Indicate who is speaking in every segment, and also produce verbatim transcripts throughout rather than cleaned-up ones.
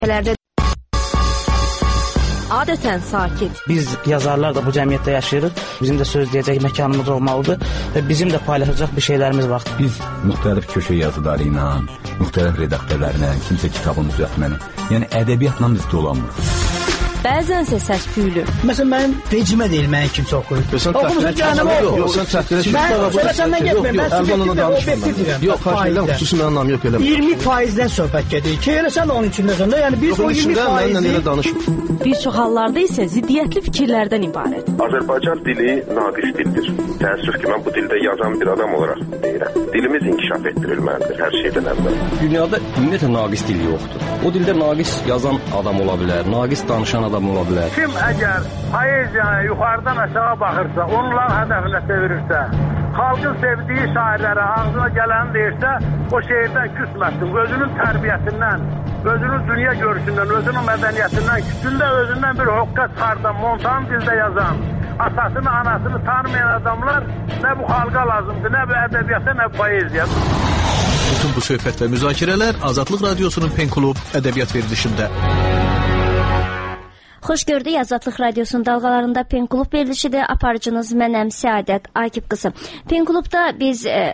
Speaker 1: Adətən sakit.
Speaker 2: Biz yazarlar da bu cəmiyyətdə yaşayırıq. Bizim də söz deyəcək məkanımız olmalıdır və bizim də paylaşacaq bir şeylərimiz var.
Speaker 3: Biz müxtəlif köşə yazıları ilə, müxtəlif redaktörlərlə, kimsə kitabın düzəltməni, yəni ədəbiyyatla biz dolanmırıq.
Speaker 1: Bəzənsə səs küylü.
Speaker 4: Məsələn, mənim vecimə deyil, mənə kimsə oxuyur. Oxumusun cəhənnəmə oxuyur.
Speaker 5: Yox, sən təxtirə
Speaker 4: Mən sonra səndən getməyim, mən subjektiv və objektiv deyirəm.
Speaker 5: Yox, xahiş xüsusi mənim anlam yox eləmə.
Speaker 4: iyirmi faizdən söhbət gedir ki, elə sən onun içindəsən də, yəni biz o iyirmi faizi...
Speaker 1: Bir çox hallarda isə ziddiyyətli fikirlərdən ibarət.
Speaker 6: Azərbaycan dili naqis dildir. Təəssüf ki, mən bu dildə yazan bir adam olaraq deyirəm. Dilimiz inkişaf etdirilməlidir hər şeydən əvvəl.
Speaker 7: Dünyada ümumiyyətlə naqis dil yoxdur. O dildə naqis yazan adam ola bilər, naqis danışan adam ola bilər.
Speaker 8: Kim əgər poeziyaya yuxarıdan aşağı baxırsa, onların hədəfinə çevirirsə, xalqın sevdiyi şairlərə ağzına gələni deyirsə, o şeirdən küsməsin, özünün tərbiyəsindən, özünün dünya görüşündən, özünün mədəniyyətindən, küçündə özündən bir hoqqa çıxardan, montan dildə yazan, atasını, anasını tanımayan adamlar nə bu xalqa lazımdır, nə bu ədəbiyyata, nə bu poeziya.
Speaker 5: Bütün bu söhbət və müzakirələr Azadlıq Radiosunun Pen Klub ədəbiyyat verilişində.
Speaker 9: Xoş gördük, Azadlıq Radiosunun dalğalarında Pen Klub verilişidir. Aparıcınız mənəm Səadət Akif qızı. Pen Klubda biz... E,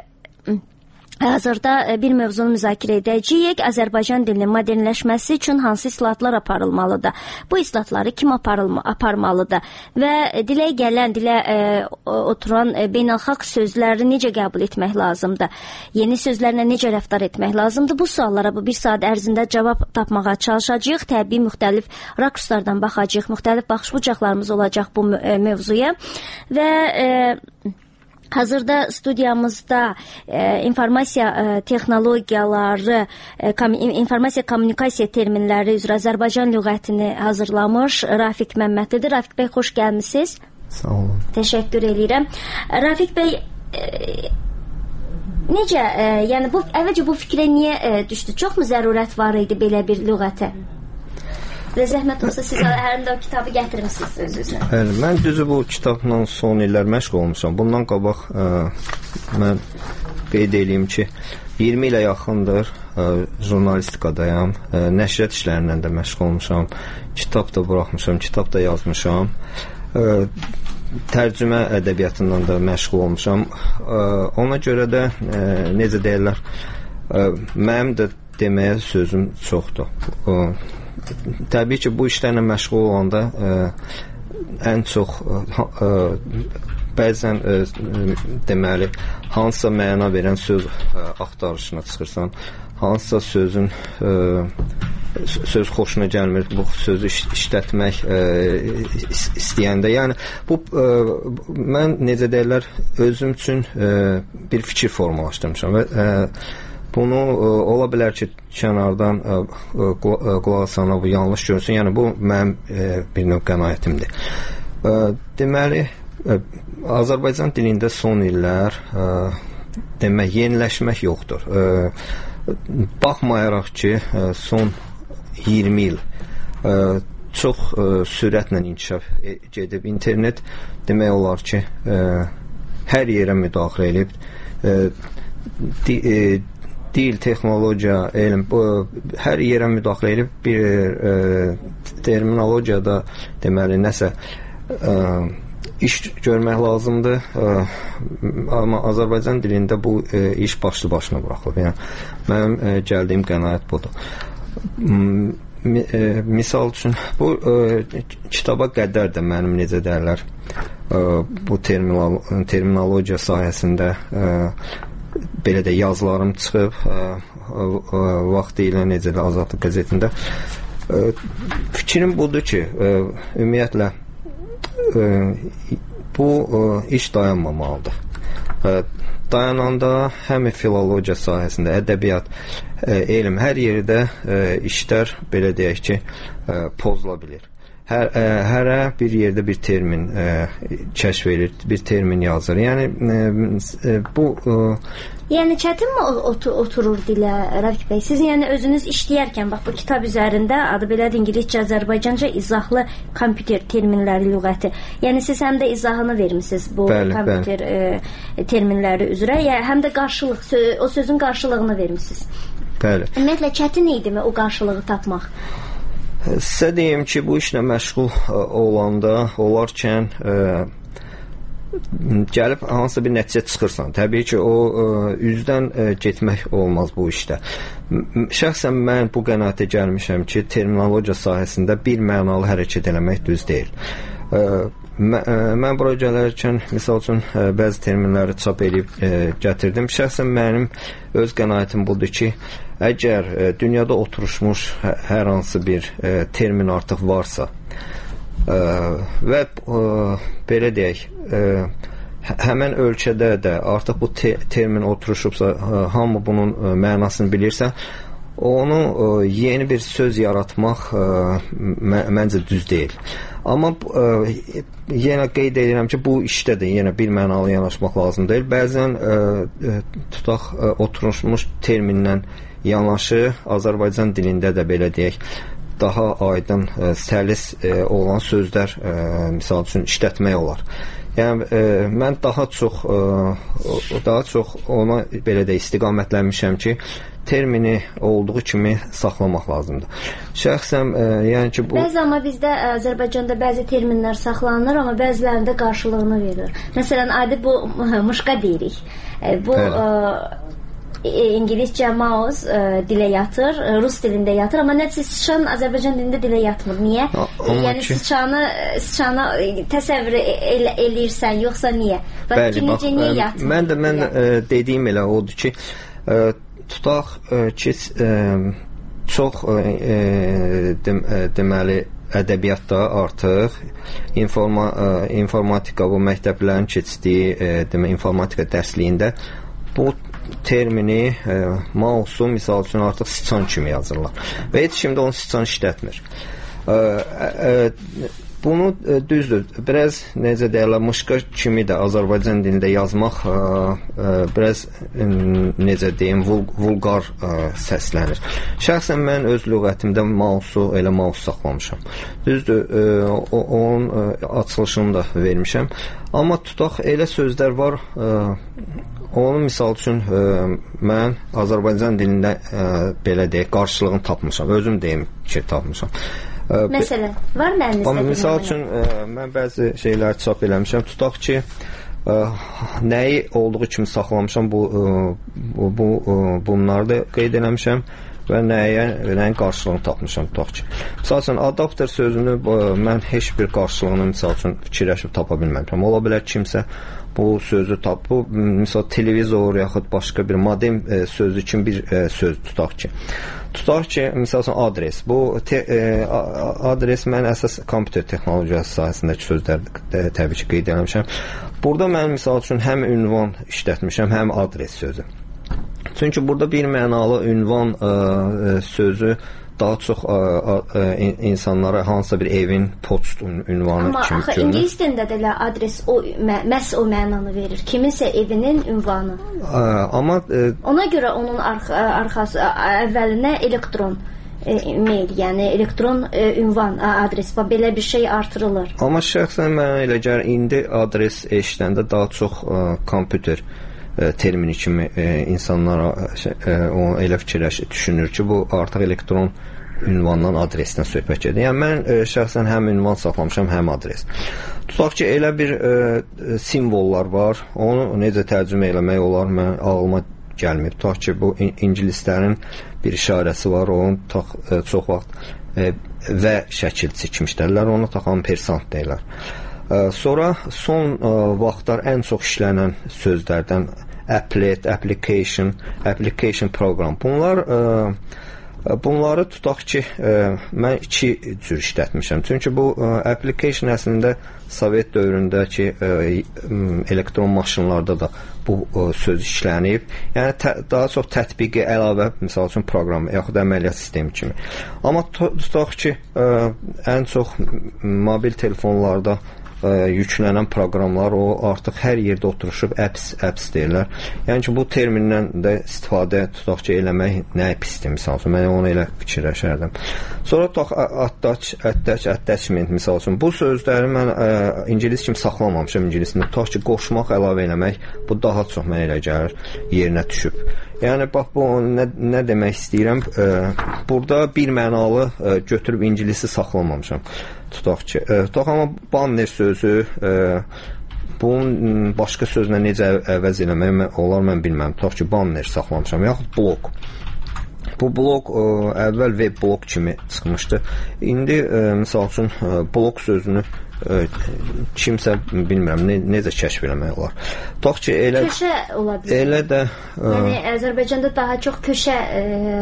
Speaker 9: Hazırda bir mövzunu müzakirə edəcəyik. Azərbaycan dilinin modernləşməsi üçün hansı islahatlar aparılmalıdır? Bu islahatları kim aparılma, aparmalıdır? Və dilə gələn, dilə e, oturan e, beynəlxalq sözləri necə qəbul etmək lazımdır? Yeni sözlərlə necə rəftar etmək lazımdır? Bu suallara bu bir saat ərzində cavab tapmağa çalışacağıq. Təbii müxtəlif rakurslardan baxacağıq. Müxtəlif baxış bucaqlarımız olacaq bu e, mövzuya. Və... E, Hazırda studiyamızda e, informasiya e, texnologiyaları, e, kom, informasiya kommunikasiya terminləri üzrə Azərbaycan lüğətini hazırlamış Rafiq Məmmədlidir. Rafiq bəy, xoş gəlmisiniz.
Speaker 10: Sağ olun.
Speaker 9: Təşəkkür edirəm. Rafiq bəy, e, necə, e, yəni bu əvvəlcə bu fikrə niyə e, düşdü? Çoxmu zərurət var idi belə bir lüğətə? Və zəhmət olsa siz hərində o kitabı gətirmişsiniz özünüzlə.
Speaker 10: Bəli, mən düzü bu kitabla son illər məşğul olmuşam. Bundan qabaq ə, mən qeyd edeyim ki, iyirmi ilə yaxındır ə, jurnalistikadayam, ə, nəşriyyat işlərindən də məşğul olmuşam, kitab da buraxmışam, kitab da yazmışam, ə, tərcümə ədəbiyyatından da məşğul olmuşam. Ə, ona görə də ə, necə deyirlər, ə, mənim də deməyə sözüm çoxdur. Ə, Təbii ki, bu işlərlə məşğul olanda ə, ən çox ə, ə, bəzən ə, deməli, hansısa məna verən söz ə, axtarışına çıxırsan, hansısa sözün ə, söz xoşuna gəlmir, bu sözü iş, işlətmək ə, istəyəndə, yəni bu ə, mən necə deyirlər, özüm üçün ə, bir fikir formalaşdırmışam və ə, bunu ə, ola bilər ki, kənardan ə, ə, qulaq asana bu yanlış görsün. Yəni bu mənim ə, bir növ qənaətimdir. Ə, deməli, ə, Azərbaycan dilində son illər ə, demək, yeniləşmək yoxdur. Ə, baxmayaraq ki, ə, son iyirmi il ə, çox ə, sürətlə inkişaf edib. İnternet demək olar ki, ə, hər yerə müdaxilə edib. Ə, di, ə, dil, texnologiya, elm, bu, hər yerə müdaxilə edib bir e, terminologiyada deməli nəsə e, iş görmək lazımdır, e, amma Azərbaycan dilində bu e, iş başlı başına buraxılıb. Yəni, mənim e, gəldiyim qənaət budur. M e, misal üçün, bu e, kitaba qədər də mənim necə deyirlər, e, bu terminal terminologiya sahəsində e, belə də yazılarım çıxıb ə, ə, ə, vaxtı ilə necə də Azadlıq qəzetində. Ə, fikrim budur ki, ə, ümumiyyətlə ə, bu ə, iş dayanmamalıdır. Ə, dayananda həm filologiya sahəsində, ədəbiyyat, ə, elm, hər yerdə ə, işlər, belə deyək ki, ə, pozula bilir. Hər, ə, hərə bir yerdə bir termin ə, kəşf edir, bir termin yazır. Yəni ə, bu... Ə,
Speaker 9: yəni çətinmi otur, oturur dilə, Rafiq bəy? Siz yəni özünüz işləyərkən, bax bu kitab üzərində adı belədir, İngiliscə, Azərbaycanca izahlı kompüter terminləri lüğəti. Yəni siz həm də izahını vermişsiniz bu bəli, kompüter bəli. Ə, terminləri üzrə, yəni həm də qarşılıq, o sözün qarşılığını vermişsiniz.
Speaker 10: Bəli.
Speaker 9: Ümumiyyətlə çətin idimi o qarşılığı tapmaq?
Speaker 10: Sizə deyim ki, bu işlə məşğul olanda, olarkən ə, gəlib hansısa bir nəticə çıxırsan. Təbii ki, o ə, üzdən ə, getmək olmaz bu işdə. Şəxsən mən bu qənaətə gəlmişəm ki, terminologiya sahəsində bir mənalı hərəkət eləmək düz deyil. Ə, Mə, ə, mən bura gələrkən misal üçün ə, bəzi terminləri çap edib ə, gətirdim. Şəxsən mənim öz qənaətim budur ki, əgər ə, dünyada oturuşmuş ə, hər hansı bir ə, termin artıq varsa ə, və ə, belə deyək, ə, həmən ölkədə də artıq bu te termin oturuşubsa, ə, hamı bunun ə, mənasını bilirsə, onu ə, yeni bir söz yaratmaq ə, mə məncə düz deyil. Amma ə, yenə qeyd edirəm ki, bu işdə də yenə bir mənalı yanaşmaq lazım deyil. Bəzən ə, ə, tutaq ə, oturmuş terminlə yanaşı Azərbaycan dilində də belə deyək, daha aydın, ə, səlis ə, olan sözlər ə, misal üçün işlətmək olar. Yəni ə, mən daha çox ə, daha çox ona belə də istiqamətlənmişəm ki, termini olduğu kimi saxlamaq lazımdır. Şəxsən, ə, yəni ki, bu...
Speaker 9: Bəzi amma bizdə Azərbaycanda bəzi terminlər saxlanılır, amma bəzilərində qarşılığını verir. Məsələn, adi bu mışqa deyirik. Bu ə, İngiliscə mouse ə, dilə yatır, rus dilində yatır, amma nəticə sıçan Azərbaycan dilində dilə yatmır. Niyə? A, yəni ki... sıçanı, sıçanı təsəvvür el eləyirsən, yoxsa niyə? Və
Speaker 10: Bəli, bax,
Speaker 9: niyə yatmır?
Speaker 10: Mən də mən ə, dediyim elə odur ki, ə, tutaq ki, ə, çox ə, dem, ə, deməli ədəbiyyatda artıq informa, ə, informatika bu məktəblərin keçdiyi ə, demə, informatika dərsliyində bu termini ə, mausu misal üçün artıq sıçan kimi yazırlar və heç kim də onu sıçan işlətmir. Ə, ə, Bunu ə, düzdür, biraz necə deyirlər, mışqa kimi də Azərbaycan dilində yazmaq ə, ə, biraz ə, necə deyim, vul vulqar ə, səslənir. Şəxsən mən öz lüğətimdə mausu elə maus saxlamışam. Düzdür, ə, o, onun ə, açılışını da vermişəm. Amma tutaq elə sözlər var, ə, onu misal üçün ə, mən Azərbaycan dilində ə, belə deyək, qarşılığını tapmışam. Özüm deyim ki, tapmışam.
Speaker 9: Məsələn, var məlinizdə?
Speaker 10: Misal üçün, ə, mən bəzi şeylər çap eləmişəm. Tutaq ki, ə, nəyi olduğu kimi saxlamışam, bu, ə, bu, bu ə, bunları da qeyd eləmişəm və nəyə, nəyin qarşılığını tapmışam. Tutaq ki, misal üçün, adapter sözünü ə, mən heç bir qarşılığını misal üçün fikirləşib tapa bilməmişəm. Ola bilər kimsə bu sözü tap, bu misal televizor yaxud başqa bir modem ə, sözü kimi bir ə, söz tutaq ki. Tutaq ki, misal üçün adres. Bu te, ə, adres mən əsas kompüter texnologiyası sahəsindəki sözləri təbii ki qeyd eləmişəm. Burada mən misal üçün həm ünvan işlətmişəm, həm adres sözü. Çünki burada bir mənalı ünvan ə, sözü daha çox ə, ə, insanlara hansısa bir evin poçt ünvanı
Speaker 9: amma
Speaker 10: kimi
Speaker 9: görünür. Amma ingilis dilində də adres o məhz o mənanı verir. Kiminsə evinin ünvanı.
Speaker 10: Ə, amma ə,
Speaker 9: ona görə onun arx arxası əvvəlinə elektron e, mail, yəni elektron e, ünvan adres və belə bir şey artırılır.
Speaker 10: Amma şəxsən mənə elə gəlir indi adres eşidəndə daha çox ə, kompüter termini kimi e, insanlar e, onu elə fikirləşir, düşünür ki, bu artıq elektron ünvandan adresdən söhbət gedir. Yəni mən e, şəxsən həm ünvan saxlamışam, həm adres. Tutaq ki, elə bir e, simvollar var, onu necə tərcümə eləmək olar, mən ağlıma gəlmir. Tutaq ki, bu ingilislərin bir işarəsi var, onun tutaq, e, çox vaxt e, və şəkilçi kimi işlərlər, onu taxan persant deyirlər. E, sonra son e, vaxtlar ən çox işlənən sözlərdən applet, application, application program. Bunlar ə, bunları tutaq ki, ə, mən iki cür işlətmişəm. Çünki bu ə, application əslində Sovet dövründəki ə, elektron maşınlarda da bu ə, söz işlənib. Yəni tə, daha çox tətbiqi əlavə, misal üçün proqram yaxud əməliyyat sistemi kimi. Amma tutaq ki, ə, ən çox mobil telefonlarda ə, yüklənən proqramlar o artıq hər yerdə oturuşub apps, apps deyirlər. Yəni ki, bu termindən də istifadə tutaq ki, eləmək nə pisdir, misal üçün. Mən onu elə fikirləşərdim. Sonra tutaq attach, attach, attachment, misal üçün. Bu sözləri mən ə, ingilis kimi saxlamamışam ingilisində. Tutaq ki, qoşmaq, əlavə eləmək, bu daha çox mənə elə gəlir, yerinə düşüb. Yəni bax bu nə, nə demək istəyirəm? E, burada bir mənalı e, götürüb ingilisi saxlamamışam. Tutaq ki, e, tutaq amma banner sözü e, bunun başqa sözlə necə əvəz eləmək olar mən bilməm. Tutaq ki, banner saxlamışam, yaxud blok. Bu blok ə, əvvəl web blok kimi çıxmışdı. İndi ə, misal üçün ə, blok sözünü ə, kimsə bilmirəm ne, necə kəşf eləmək olar. Tutaq ki, elə
Speaker 9: köşə ola bilər.
Speaker 10: Elə də ə,
Speaker 9: yəni Azərbaycanda daha çox köşə ə,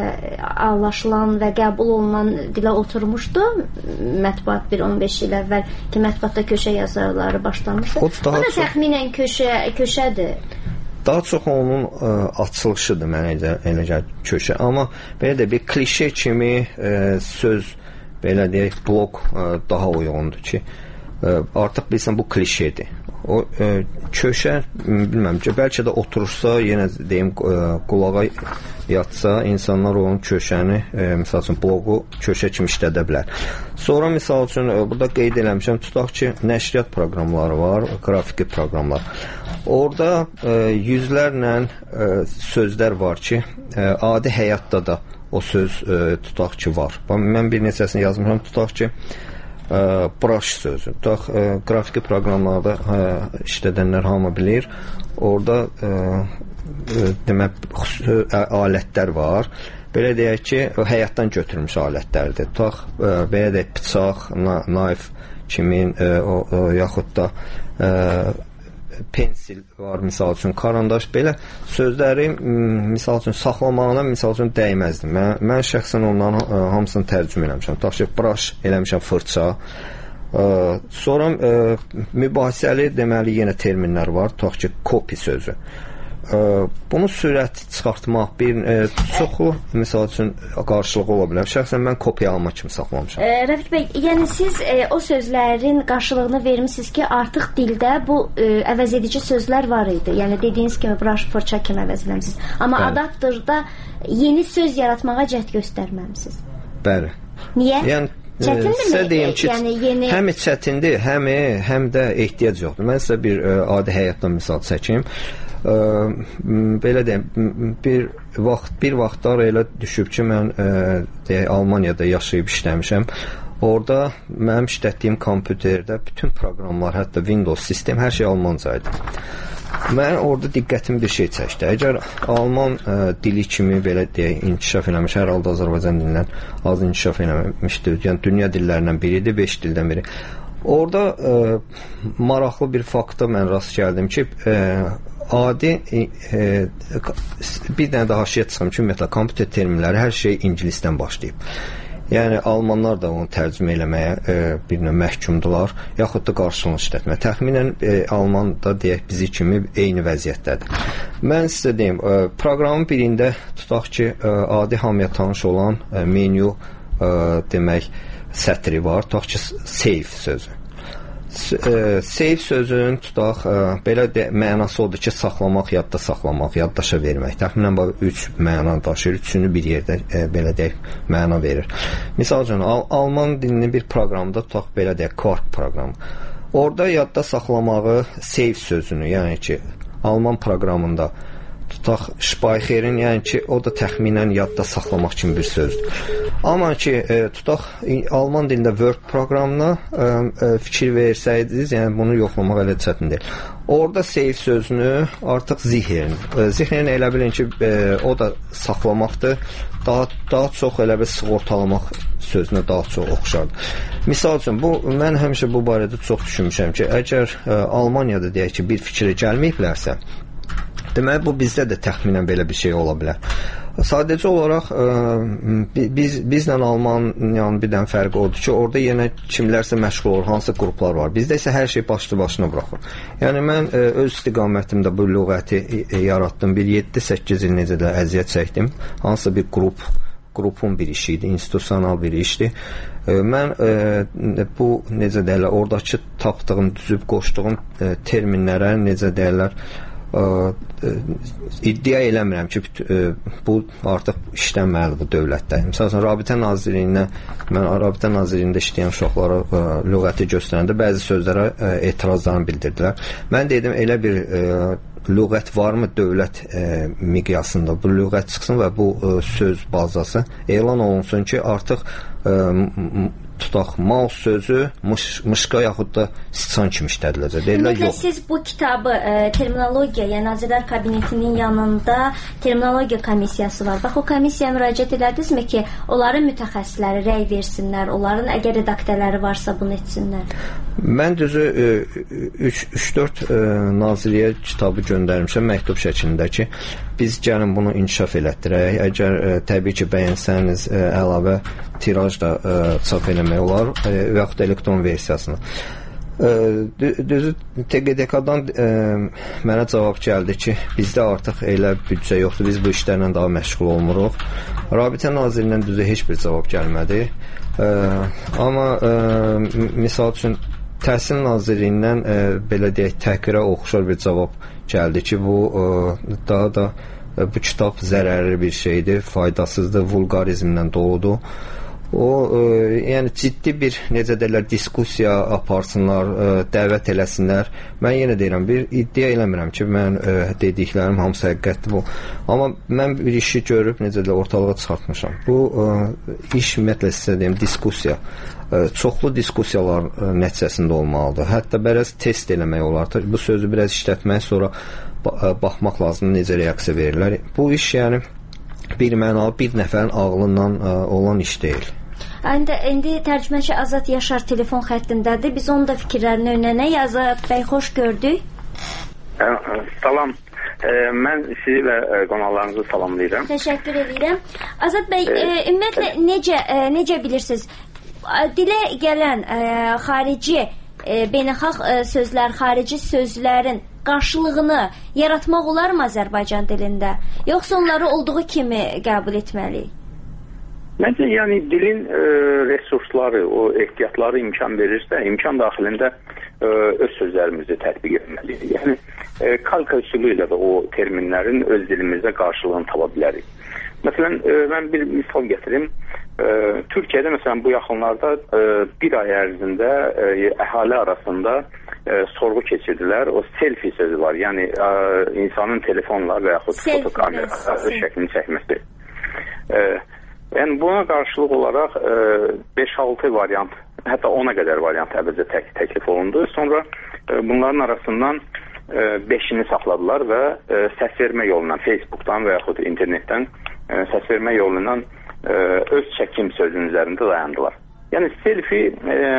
Speaker 9: anlaşılan və qəbul olunan dilə oturmuşdu. Mətbuat bir on beş il əvvəl ki, mətbuatda köşə yazarları başlamışdı. O da çox... təxminən köşə köşədir.
Speaker 10: Daha çox onun ə, açılışıdır mənə elə, elə gəlir köşə. Amma belə də bir klişe kimi ə, söz, belə deyək, blok ə, daha uyğundur ki, ə, artıq bilsən bu klişedir. O ə, köşə, bilməm ki, bəlkə də oturursa, yenə deyim, ə, qulağa yatsa, insanlar onun köşəni, ə, misal üçün, bloku köşə kimi işlədə bilər. Sonra, misal üçün, ə, burada qeyd eləmişəm, tutaq ki, nəşriyyat proqramları var, qrafiki proqramlar. Orada ə, yüzlərlə ə, sözlər var ki, ə, adi həyatda da o söz ə, tutaq ki, var. Mən bir neçəsini yazmışam, tutaq ki, ə, brush sözü. Tutaq, ə, qrafiki proqramlarda ə, işlədənlər hamı bilir. Orada ə, ə, demək, ə, alətlər var. Belə deyək ki, həyatdan götürülmüş alətlərdir. Tutaq, ə, belə deyək, bıçaq, knife kimi, ə, o, o, yaxud da ə, pensil var, misal üçün, karandaş, belə sözləri misal üçün saxlamağına misal üçün dəyməzdim. Mən, mən şəxsən onların ə, hamısını tərcümə eləmişəm. Tutaq ki, brush eləmişəm, fırça. Ə, sonra ə, mübahisəli deməli yenə terminlər var. Tutaq ki, copy sözü. Ə, bunu sürət çıxartmaq bir ə, çoxu misal üçün qarşılığı ola bilər. Şəxsən mən kopya alma kimi saxlamışam.
Speaker 9: E, Rəfiq bəy, yəni siz e, o sözlərin qarşılığını vermisiniz ki, artıq dildə bu e, əvəz edici sözlər var idi. Yəni dediyiniz kimi brush, fırça kimi əvəz eləmisiniz. Amma bəli, adapterda yeni söz yaratmağa cəhd göstərməmisiniz. Bəli. Niyə? Yəni
Speaker 10: sizə deyim ki,
Speaker 9: yəni, yeni...
Speaker 10: həm çətindir, həm, həm də ehtiyac yoxdur. Mən sizə bir ə, adi həyatdan misal çəkim. Ə, belə deyim, bir vaxt bir vaxtlar elə düşüb ki, mən ə, deyək, Almaniyada yaşayıb işləmişəm. Orada mənim işlətdiyim kompüterdə bütün proqramlar, hətta Windows sistem, hər şey almanca idi. Mən orada diqqətim bir şey çəkdi. Əgər alman ə, dili kimi belə deyək, inkişaf eləmiş, hər halda Azərbaycan dilindən az inkişaf eləmişdir. Yəni dünya dillərindən biridir, beş dildən biri. Orada ə, maraqlı bir fakta mən rast gəldim ki, ə, adi e, e, bir dənə daha haşiyə çıxım ki, ümumiyyətlə kompüter terminləri hər şey ingilisdən başlayıb. Yəni almanlar da onu tərcümə eləməyə e, bir növ məhkumdular, yaxud da qarşılığını işlətməyə. Təxminən e, Alman da deyək bizi kimi eyni vəziyyətdədir. Mən sizə deyim, e, proqramın birində tutaq ki, e, adi hamıya tanış olan e, menyu e, demək sətri var, tutaq ki, save sözü. Save sözünün tutaq, ə, belə də mənası odur ki, saxlamaq, yadda saxlamaq, yaddaşa vermək. Təxminən üç məna daşıyır, üçünü bir yerdə ə, belə deyək, məna verir. Misal üçün, Al Alman dilinin bir proqramda tutaq, belə deyək, Quark proqramı. Orada yadda saxlamağı save sözünü, yəni ki, Alman proqramında tutaq, Speicher'in, yəni ki, o da təxminən yadda saxlamaq kimi bir sözdür. Amma ki, e, tutaq, Alman dilində Word proqramına e, e, fikir versəydiniz, yəni bunu yoxlamaq elə çətin deyil. Orada save sözünü artıq zihin. E, zihin elə bilin ki, e, o da saxlamaqdır. Daha, daha çox elə bir sığortalamaq sözünə daha çox oxşardır. Misal üçün, bu, mən həmişə bu barədə çox düşünmüşəm ki, əgər e, Almaniyada deyək ki, bir fikrə gəlməyiblərsə, deməli, bu bizdə də təxminən belə bir şey ola bilər. Sadəcə olaraq ə, biz, bizlə Almaniyanın bir dənə fərqi odur ki, orada yenə kimlərsə məşğul olur, hansı qruplar var. Bizdə isə hər şey başlı başına buraxır. Yəni, mən ə, öz istiqamətimdə bu lüğəti yaratdım. Bir yeddi səkkiz il necə də əziyyət çəkdim. Hansısa bir qrup, qrupun bir işi idi, institusional bir işdir. Ə, mən ə, bu, necə deyərlər, oradakı tapdığım, düzüb qoşduğum ə, terminlərə, necə deyərlər, iddia eləmirəm ki, bu artıq işlənməlidir bu dövlətdə. Məsələn, Rabitə Nazirliyinə, mən Rabitə Nazirliyində işləyən uşaqlara lüğəti göstərəndə bəzi sözlərə etirazlarını bildirdilər. Mən dedim, elə bir lüğət varmı dövlət miqyasında? Bu lüğət çıxsın və bu söz bazası elan olunsun ki, artıq tutaq, mouse sözü mış, mışqa yaxud da sıçan kimi işlədiləcək. Deyirlər, yox.
Speaker 9: Siz bu kitabı e, terminologiya, yəni Nazirlər Kabinetinin yanında terminologiya komissiyası var. Bax, o komissiyaya müraciət elədinizmi ki, onların mütəxəssisləri rəy versinlər, onların əgər redaktörləri varsa bunu etsinlər?
Speaker 10: Mən düzü üç dörd nazirliyə kitabı göndərmişəm məktub şəklində ki, biz gəlin bunu inkişaf elətdirək. Əgər ə, təbii ki, bəyənsəniz ə, əlavə tiraj da ə, çap eləmək olar ə, və yaxud elektron versiyasını. Ə, düzü T Q D K-dan ə, mənə cavab gəldi ki, bizdə artıq elə büdcə yoxdur, biz bu işlərlə daha məşğul olmuruq. Rabitə Nazirliyindən düzü heç bir cavab gəlmədi. Ə, amma ə, misal üçün Təhsil Nazirliyindən ə, belə deyək, təhqirə oxşar bir cavab gəldi ki, bu ə, daha da ə, bu kitab zərərli bir şeydir, faydasızdır, vulqarizmlə doludur. O, ə, yəni ciddi bir, necə deyirlər, diskussiya aparsınlar, ə, dəvət eləsinlər. Mən yenə deyirəm, bir iddia eləmirəm ki, mən ə, dediklərim hamısı həqiqətdir bu. Amma mən bir işi görüb, necə deyirlər, ortalığa çıxartmışam. Bu ə, iş ümumiyyətlə sizə deyim, diskussiya. Çoxlu diskussiyalar nəticəsində olmalıdır. Hətta biraz test eləmək olar. Bu sözü biraz işlətmək, sonra baxmaq lazımdır necə reaksiya verirlər. Bu iş yəni bir mənalı bir nəfərin ağlından olan iş deyil.
Speaker 9: İndi, indi tərcüməçi Azad Yaşar telefon xəttindədir. Biz onun da fikirlərini öyrənək. Azad bəy, xoş gördük.
Speaker 11: Salam. Mən sizi və qonaqlarınızı salamlayıram.
Speaker 9: Təşəkkür edirəm. Azad bəy, ümumiyyətlə necə, necə bilirsiniz? Dilə gələn ə, xarici, ə, beynəlxalq ə, sözlər, xarici sözlərin qarşılığını yaratmaq olarmı Azərbaycan dilində? Yoxsa onları olduğu kimi qəbul etməliyik?
Speaker 11: Məncə, yəni dilin ə, resursları, o ehtiyatları imkan verirsə, imkan daxilində ə, öz sözlərimizi tətbiq etməliyik. Yəni, ə, kalka üsulu ilə də o terminlərin öz dilimizdə qarşılığını tapa bilərik. Məsələn, ə, mən bir misal gətirim. Ə, Türkiyədə məsələn bu yaxınlarda ə, bir ay ərzində ə, əhali arasında ə, sorğu keçirdilər. O selfie sözü var. Yəni ə, insanın telefonla və yaxud fotokamera şəklini çəkməsi. Ə, yəni buna qarşılıq olaraq ə, beş altı variant, hətta ona qədər variant əvvəlcə tək, təklif olundu. Sonra ə, bunların arasından ə, beşini saxladılar və ə, səs vermə yolundan, Facebookdan və yaxud internetdən ə, səs vermə yolundan ə, öz çəkim sözünün üzərində dayandılar. Yəni selfie ə,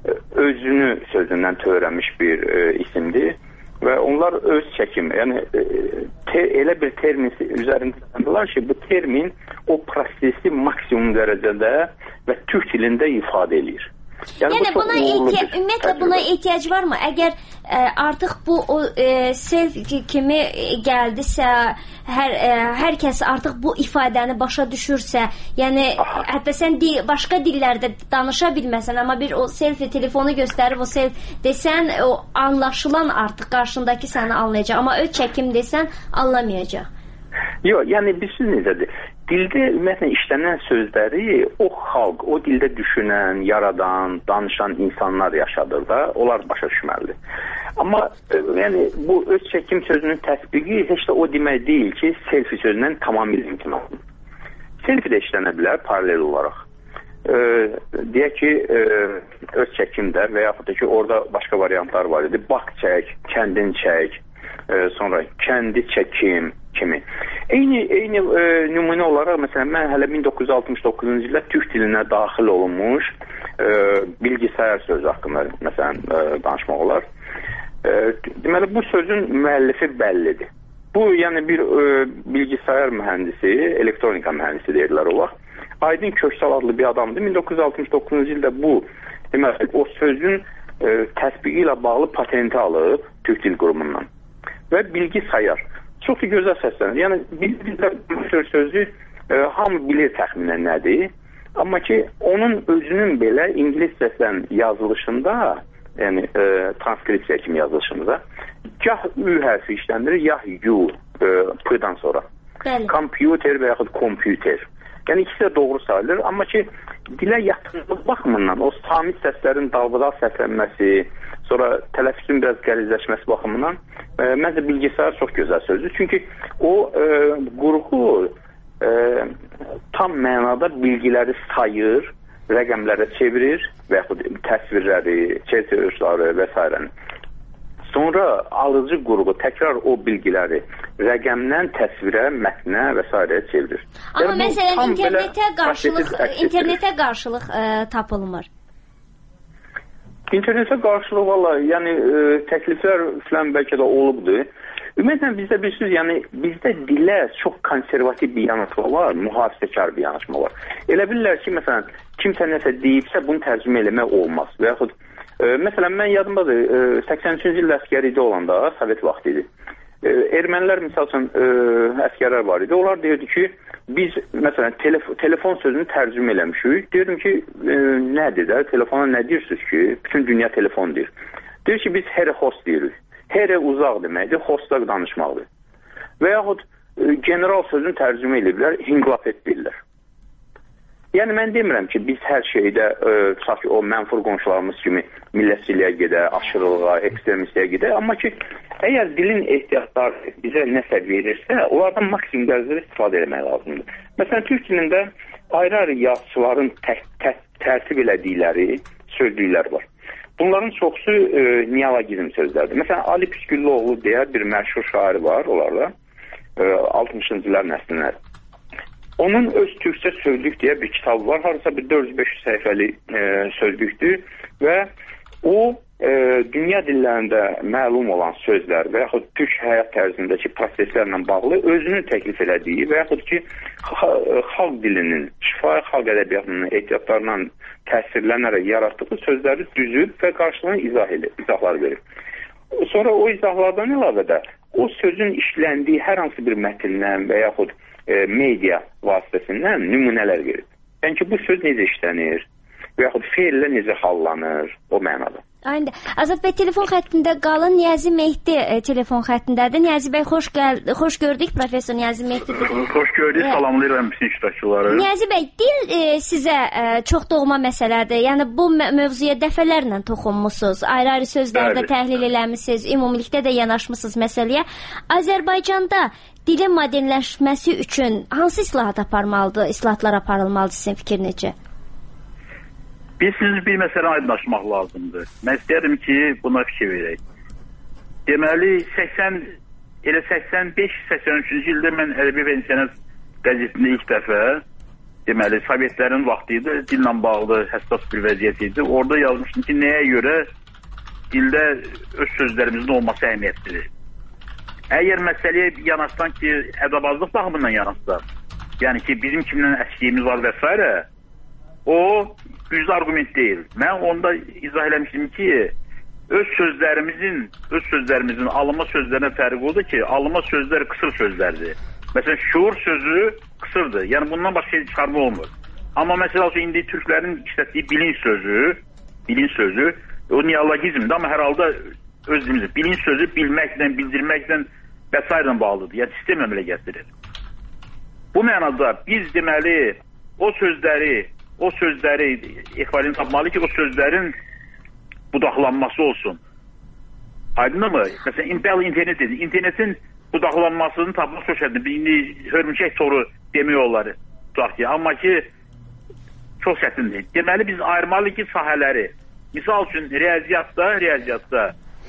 Speaker 11: özünü sözündən törənmiş bir ə, isimdir və onlar öz çəkim, yəni te, elə bir termin üzərində dayandılar ki, bu termin o prosesi maksimum dərəcədə və türk dilində ifadə edir.
Speaker 9: Yəni, yəni buna ehtiyac, ümumiyyətlə buna ehtiyac varmı? Əgər ə, artıq bu o ə, self kimi gəldisə, hər ə, hər kəs artıq bu ifadəni başa düşürsə, yəni Aha. hətta sən di, başqa dillərdə danışa bilməsən, amma bir o selfie telefonu göstərib o self desən, o anlaşılan artıq qarşındakı səni anlayacaq, amma öz çəkim desən anlamayacaq.
Speaker 11: Yox, yəni bilirsiniz necədir? Dildə ümumiyyətlə işlənən sözləri o xalq, o dildə düşünən, yaradan, danışan insanlar yaşadır da, onlar başa düşməlidir. Amma yəni bu öz çəkim sözünün tətbiqi heç də o demək deyil ki, selfie sözündən tamamilə imtinasın. Selfie də işlənə bilər paralel olaraq. E, deyək ki, e, öz çəkimdə və yaxud da ki, orada başqa variantlar var idi. Bax çək, kəndin çək, e, sonra kəndi çəkim kimi. Eyni, eyni e, nümunə olaraq, məsələn, mən hələ min doqquz yüz altmış doqquzuncu ildə türk dilinə daxil olunmuş e, bilgisayar sözü haqqında, məsələn, e, danışmaq olar. E, deməli, bu sözün müəllifi bəllidir. Bu, yəni bir e, bilgisayar mühəndisi, elektronika mühəndisi deyirlər o vaxt. Aydın Köksal adlı bir adamdır. min doqquz yüz altmış doqquzuncu ildə bu, deməli, o sözün e, təsbiqi ilə bağlı patenti alıb Türk Dil Qurumundan və bilgisayar. Çox da gözəl səslənir. Yəni, bizdə bir sözü e, hamı bilir təxminən nədir. Amma ki, onun özünün belə ingiliscəsən yazılışında yəni e, transkripsiya kimi yazılışımıza gah ü hərfi işləndirir, gah yu e, p-dan sonra.
Speaker 9: Bəli.
Speaker 11: Kompüter və yaxud kompüter. Yəni ikisi də doğru sayılır, amma ki dilə yatırılıq baxımından o samit səslərin dalbadal səslənməsi, sonra tələffüzün biraz qəlizləşməsi baxımından e, məncə bilgisayar çox gözəl sözdür. Çünki o e, qurğu e, tam mənada bilgiləri sayır, rəqəmlərə çevirir və yaxud təsvirləri, çerçevələri və s. Sonra alıcı qurğu təkrar o bilgiləri rəqəmdən təsvirə, mətnə və s. çevirir.
Speaker 9: Amma yəni, məsələn internetə qarşılıq, internetə qarşılıq ə, tapılmır.
Speaker 11: İnternetə qarşılıq valla, yəni ə, təkliflər falan bəlkə də olubdur. Ümumiyyətlə bizdə bilirsiniz, yəni bizdə dilə çox konservativ bir yanaşma var, mühafizəkar bir yanaşma var. Elə bilirlər ki, məsələn, kimsə nəsə deyibsə bunu tərcümə eləmək olmaz. Və yaxud e, məsələn mən yadımdadır, e, səksən üçüncü ildə əsgəridə olanda, Sovet vaxtı idi. E, ermənilər misal üçün e, əsgərlər var idi. Onlar deyirdi ki, biz məsələn telef telefon sözünü tərcümə eləmişik. Deyirdim ki, e, nədir də? Telefona nə deyirsiniz ki? Bütün dünya telefon deyir. Deyir ki, biz here host deyirik. Here uzaq deməkdir, hostla danışmaqdır. Və yaxud e, general sözünü tərcümə edirlər, hinglafet deyirlər. Yəni mən demirəm ki, biz hər şeydə e, tutaq ki, o mənfur qonşularımız kimi millətçiliyə gedə, aşırılığa, ekstremistliyə gedə, amma ki, əgər dilin ehtiyatları bizə nəsə verirsə, onlardan maksimum dərəcədə istifadə etmək lazımdır. Məsələn, türk dilində ayrı-ayrı yazıçıların tə tə tərtib elədikləri sözlüklər var. Bunların çoxusu e, neologizm sözlərdir. Məsələn, Ali Püskülloğlu deyə bir məşhur şair var onlarla, e, altmışıncı illər nəslinə. Onun öz türkçə sözlük deyə bir kitabı var, harasa bir dörd yüz beş yüz səhifəli e, sözlükdür və o e, dünya dillərində məlum olan sözlər və yaxud türk həyat tərzindəki proseslərlə bağlı özünün təklif elədiyi və yaxud ki, xalq dilinin, şifahi xalq ədəbiyyatının ehtiyatlarından təsirlənərək yaratdığı sözləri düzüb və qarşılığını izah edir, izahlar verir. Sonra o izahlardan əlavə də o sözün işləndiyi hər hansı bir mətndən və yaxud e, media vasitəsindən nümunələr verir. Yəni ki, bu söz necə işlənir və yaxud feillə necə hallanır o mənada.
Speaker 9: Aynen. Azad bəy telefon xəttində qalın. Niyazi Mehdi e, telefon xəttindədir. Niyazi bəy xoş gəl, xoş gördük professor Niyazi Mehdi.
Speaker 12: Xoş gördük. Evet. Salamlayıram bütün iştirakçıları.
Speaker 9: Niyazi bəy, dil e, sizə e, çox doğma məsələdir. Yəni bu mövzuya dəfələrlə toxunmusunuz. Ayrı-ayrı sözlərdə Bəli. təhlil eləmisiniz, ümumilikdə də yanaşmısınız məsələyə. Azərbaycanda dilin modernləşməsi üçün hansı islahat aparmalıdır, islahatlar aparılmalıdır sizin fikrinizcə?
Speaker 12: Bilirsiniz, bir məsələ aydınlaşmaq lazımdır. Mən istəyirəm ki, buna fikir verək. Deməli, səksən, elə səksən beş səksən üçüncü ildə mən Ədəbi və İncəsənət qəzetində ilk dəfə, deməli, Sovetlərin vaxtı idi, dillə bağlı həssas bir vəziyyət idi. Orada yazmışdım ki, nəyə görə dildə öz sözlərimizin olması əhəmiyyətlidir. Əgər məsələyə yanaşsan ki, ədəbazlıq baxımından yanaşsan, yəni ki, bizim kimdən əskiyimiz var və s. o güclü arqument deyil. Mən onda izah eləmişdim ki, öz sözlərimizin, öz sözlərimizin alınma sözlərinə fərqi odur ki, alınma sözlər qısır sözlərdir. Məsələn, şuur sözü qısırdır. Yəni bundan başqa şey çıxarma olmur. Amma məsələn, indi türklərin işlətdiyi bilinç sözü, bilinç sözü, o neologizmdir, amma hər halda öz dilimizdir. Bilinç sözü bilməklə, bildirməklə və s. bağlıdır. Yəni sistem əmələ gətirir. Bu mənada biz deməli o sözləri o sözləri ekvivalent tapmalı ki, o sözlərin budaqlanması olsun. Aydın mı? Məsələn, internet dedi. İnternetin budaqlanmasını tapmaq çox çətindir. İndi hörümçək toru demək olar. Ki, amma ki, çox çətindir. Deməli, biz ayırmalıyıq ki, sahələri. Misal üçün, riyaziyyatda, riyaziyyatda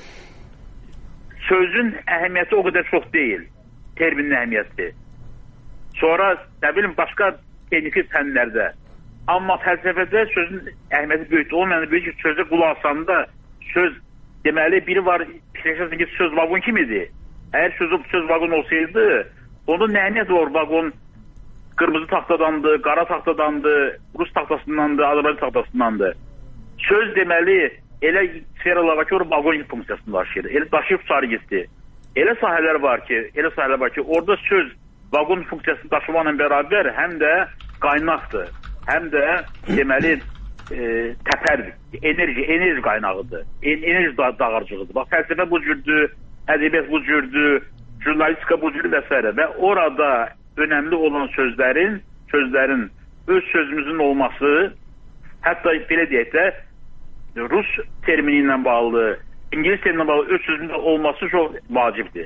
Speaker 12: sözün əhəmiyyəti o qədər çox deyil. Terminin əhəmiyyəti. Sonra, nə bilim, başqa texniki fənlərdə. Amma fəlsəfədə sözün əhəmiyyəti böyükdür. Olmayan böyük ki, sözə qulaq asanda söz, deməli, biri var, fikirləşəsin ki, söz vagon kimidir. Əgər söz, söz vagon olsaydı, onda nə əhəmiyyəti var? Vagon qırmızı taxtadandır, qara taxtadandır, Rus taxtasındandır, Azərbaycan taxtasındandır. Söz deməli, elə sferalar var ki, orada vagon funksiyasını daşıyır. Elə daşıyıb sarı getdi. Elə sahələr var ki, elə sahələr var ki, orada söz vagon funksiyasını daşımaqla bərabər həm də qaynaqdır. Həm də deməli e, təpərdir. Enerji, enerji qaynağıdır. En, enerji da dağarcığıdır. Bax, fəlsəfə bu cürdür, ədəbiyyat bu cürdür, jurnalistika bu cürdür və s. Və orada önəmli olan sözlərin, sözlərin öz sözümüzün olması, hətta belə deyək də, Rus termini ilə bağlı, İngilis termini ilə bağlı öz sözümüzün olması çox vacibdir.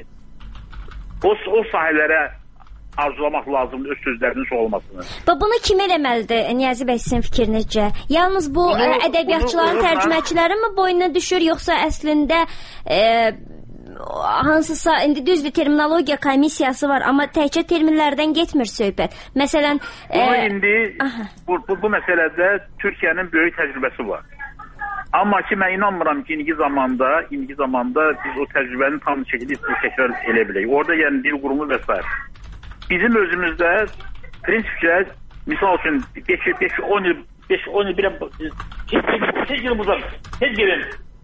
Speaker 12: O, o sahələrə arzulamaq lazımdır öz sözlərinin çox olmasını.
Speaker 9: Və bunu kim eləməlidir, Niyazi bəy, sizin fikrinizcə? Yalnız bu bunu, ədəbiyyatçıların, tərcüməçilərin mi boynuna düşür, yoxsa əslində e, hansısa, indi düzdür, terminologiya komissiyası var, amma təkcə terminlərdən getmir söhbət. Məsələn...
Speaker 12: E, bunu indi, bu, bu, bu məsələdə Türkiyənin böyük təcrübəsi var. Amma ki, mən inanmıram ki, indiki zamanda, indiki zamanda biz o təcrübəni tam şəkildə təkrar elə bilək. Orada yəni dil qurumu və s. Bizim özümüzdə prinsipcə, misal üçün beş on il, beş on il, heç gelin buradan, heç gelin.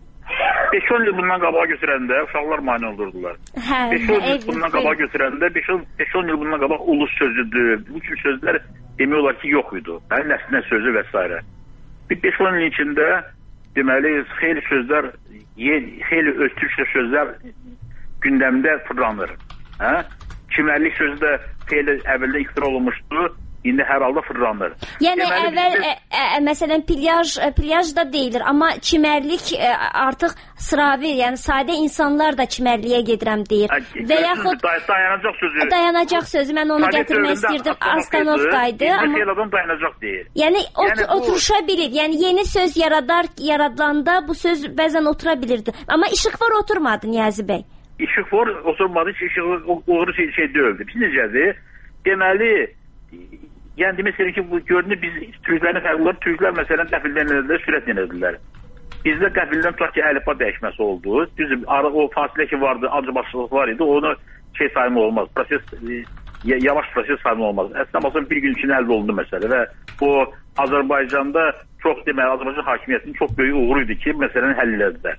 Speaker 12: beş on il bundan qabağa götürəndə uşaqlar mane olurdular. beş on il bundan qabağa götürəndə, beş on il bundan qabaq ulus sözüdür. Bu kimi sözlər demək olar ki, yox idi. Yəni, nəslinə sözü və s. beş on il içində deməli, xeyli sözlər, xeyli öz türkçə sözlər gündəmdə fırlanır. Hə? Çimərlik sözü də xeyli əvvəldə iqtira olunmuşdu, indi hər halda fırlanır.
Speaker 9: Yəni, deməli, əvvəl, bizdə... ə, ə, məsələn, pilyaj, pilyaj da deyilir, amma çimərlik ə, artıq sıravi, yəni sadə insanlar da çimərliyə gedirəm deyir.
Speaker 12: Ə, və yaxud... Dayanacaq sözü.
Speaker 9: Dayanacaq sözü, mən onu gətirmək istirdim, astanovkaydı.
Speaker 12: Amma xeyli adam dayanacaq deyir.
Speaker 9: Yəni, ot yəni oturuşa bu... bilir, yəni yeni söz yaradar, yaradılanda bu söz bəzən otura bilirdi. Amma işıq var oturmadı, Niyazi bəy.
Speaker 12: İşıq var oturmadı, işıq uğru şey, şey deyildi. Biz necədir? Deməli, yəni demək istəyir ki, bu görünür biz Türklərin fərqləri, Türklər məsələn qəfildən edilər, sürətlə edilər. Bizdə qəfildən tutaq ki, əlifba dəyişməsi oldu. Düzdür, o fasilə ki vardı, acıbaşlıq var idi, onu şey sayma olmaz, proses, yavaş proses sayma olmaz. Əslində məsələn bir gün içində əldə olundu məsələ və bu Azərbaycanda çox deməli, Azərbaycan hakimiyyətinin çox böyük uğuru idi ki, məsələni həll elədilər.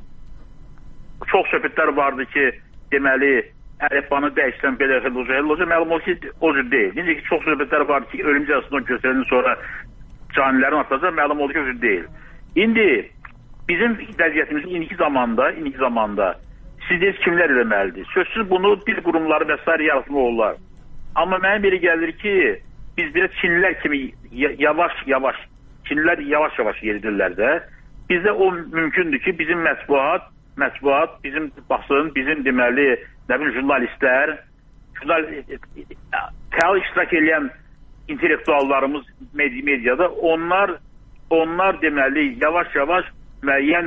Speaker 12: Çox söhbətlər vardı ki, deməli, əlifbanı dəyişsən belə xeyli olacaq, olacaq, məlum olsun ki, o cür deyil. Necə ki, çox söhbətlər vardı ki, ölüm cəzasından göstərəndən sonra canilərin atacaq, məlum oldu ki, o cür deyil. İndi bizim vəziyyətimiz indiki zamanda, indiki zamanda siz kimlər eləməlidir? Sözsüz bunu dil qurumları və s. yaratmaq olar. Amma mənə belə gəlir ki, biz belə Çinlilər kimi yavaş-yavaş, Çinlilər yavaş-yavaş yeridirlər də. Bizdə o mümkündür ki, bizim mətbuat, mətbuat, bizim basın, bizim deməli, nə bilim, jurnalistlər, jurnal, fəal iştirak edən intellektuallarımız mediada, onlar, onlar deməli, yavaş-yavaş müəyyən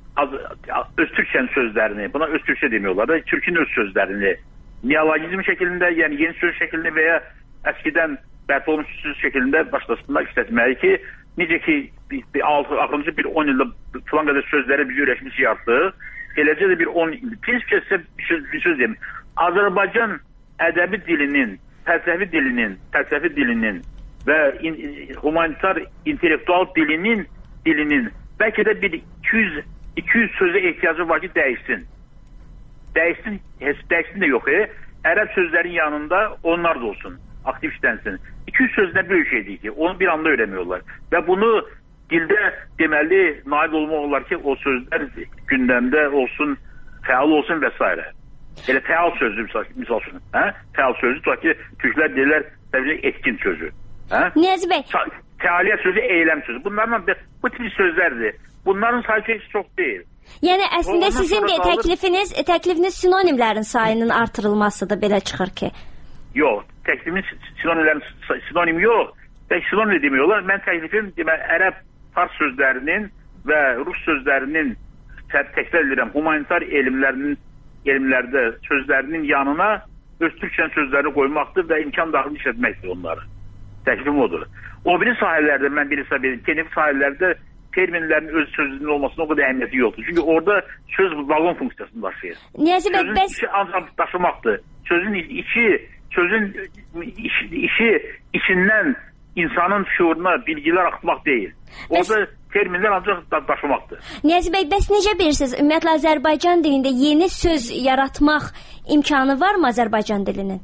Speaker 12: öz Türkçənin sözlərini, buna öz Türkçə demiyorlar da, Türkün öz sözlərini, neologizm şəklində, yəni yeni söz şəklində və ya əskidən bərpa olmuş söz şəklində başlasınlar işlətməyi ki, necə ki, axırıncı bir on ildə filan qədər sözləri biz öyrəşmiş yaratdıq, eləcə də bir on il. Prinsipcə sizə bir söz, bir söz deyim. Azərbaycan ədəbi dilinin, fəlsəfi dilinin, fəlsəfi dilinin və in, humanitar, intellektual dilinin, dilinin bəlkə də bir iki yüz, iki yüz sözə ehtiyacı var ki, dəyişsin. Dəyişsin, dəyişsin də yox, e? Ərəb sözlərin yanında onlar da olsun, aktiv işlənsin. iki yüz sözlə böyük şeydir ki, onu bir anda öyrəmiyorlar. Və bunu dildə deməli nail olmaq olar ki, o sözlər gündəmdə olsun, fəal olsun və s. Elə fəal sözü misal üçün. Hə? Fəal sözü tutaq ki, Türklər deyirlər təbii etkin sözü. Hə?
Speaker 9: Niyazi bəy.
Speaker 12: Fəaliyyət sözü, eyləm sözü. Bunlarla bu tip sözlərdir. Bunların sayısı çox deyil.
Speaker 9: Yəni əslində o, sizin də təklifiniz, təklifiniz sinonimlərin sayının artırılmasıdır, belə çıxır ki.
Speaker 12: Yox, təklifimiz sinonimlərin sinonim yox. Tək sinonim demiyorlar. Mən təklifim demək, ərəb fars sözlərinin və rus sözlərinin təkrar edirəm, humanitar elmlərinin elmlərdə sözlərinin yanına öz Türkçənin sözlərini qoymaqdır və imkan daxilini işlətməkdir onları. Təklifim odur. O biri sahələrdə mən bir hesab edim, texnik sahələrdə terminlərin öz sözünün olmasına o qədər əhəmiyyəti yoxdur. Çünki orada söz vagon funksiyasını daşıyır.
Speaker 9: Niyazi bəy,
Speaker 12: sözün bəs... içi ancaq daşımaqdır. Sözün içi, sözün işi, işi içindən insanın şuuruna bilgilər axtmaq deyil. Orada bəs... terminlər ancaq da daşımaqdır.
Speaker 9: Niyazi bəy, bəs necə bilirsiniz? Ümumiyyətlə Azərbaycan dilində yeni söz yaratmaq imkanı varmı Azərbaycan dilinin?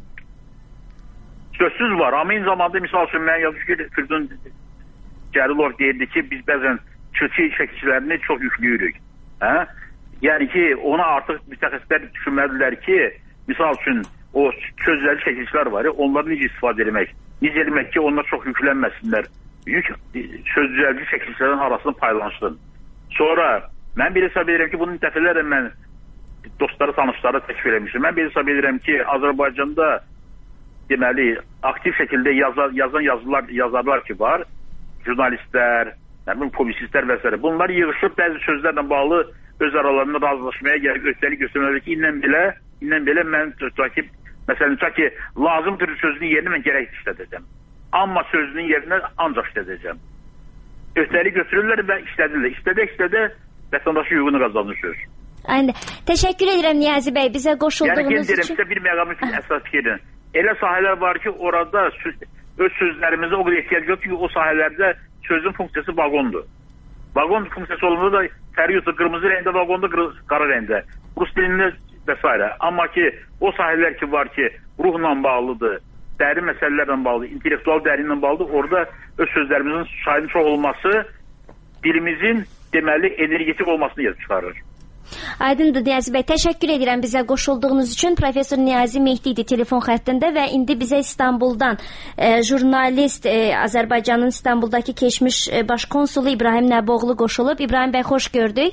Speaker 12: Sözsüz var. Amma eyni zamanda misal üçün mən yazmış ki, Firdun Cəlilov deyirdi ki, biz bəzən külçe şəkilçilərini çox yükləyirik. Hə? Yəni ki, ona artıq mütəxəssislər düşünməlidirlər ki, misal üçün o sözləri şəkilçilər var ya, onları necə istifadə etmək, necə etmək ki, onlar çox yüklənməsinlər. Yük sözcülərci şəkilçilərin arasında paylaşsın. Sonra mən bir hesab edirəm ki, bunun dəfələrlə mən dostları, tanışları təklif eləmişdim. Mən bir hesab edirəm ki, Azərbaycanda deməli, aktiv şəkildə yazar, yazan yazılar, yazarlar ki var, jurnalistlər, publisistlər və s. Bunlar yığışıb bəzi sözlərlə bağlı öz aralarında razılaşmaya gəlib, ötəlik göstərməli ki, indən belə, indən belə mən tutaq ki, məsələn, tutaq ki, lazımdır sözünün yerini mən gərək işlədəcəm. Amma sözünün yerinə ancaq işlədəcəm. Ötəlik götürürlər və işlədirlər. İstədə, istədə vətəndaşı hüququnu qazanır söz.
Speaker 9: Aynen. Teşekkür ederim Niyazi Bey bize koşulduğunuz
Speaker 12: yəni,
Speaker 9: için.
Speaker 12: Yəni, bir məqamı üçün əsas fikirdir. Elə sahələr var ki, orada söz, öz sözlərimizə o qədər ehtiyac yox ki, o sahələrdə sözün funksiyası vaqondur. Vaqon funksiyası olmalı da fəryutlu, qırmızı rəngdə vaqonda, qara rəngdə. Rus dilində və s. Amma ki, o sahələr ki var ki, ruhla bağlıdır, dərin məsələlərlə bağlıdır, intellektual dərinlə bağlıdır, orada öz sözlərimizin sayının çox olması dilimizin deməli energetik olmasını yer çıxarır.
Speaker 9: Aydındır Niyazi Bey. Teşekkür ederim bize koşulduğunuz için. Profesör Niyazi Mehdi idi telefon xəttində və indi bize İstanbul'dan e, jurnalist e, Azərbaycanın İstanbul'daki keçmiş e, başkonsulu İbrahim Nəboğlu qoşulub. İbrahim Bey hoş gördük.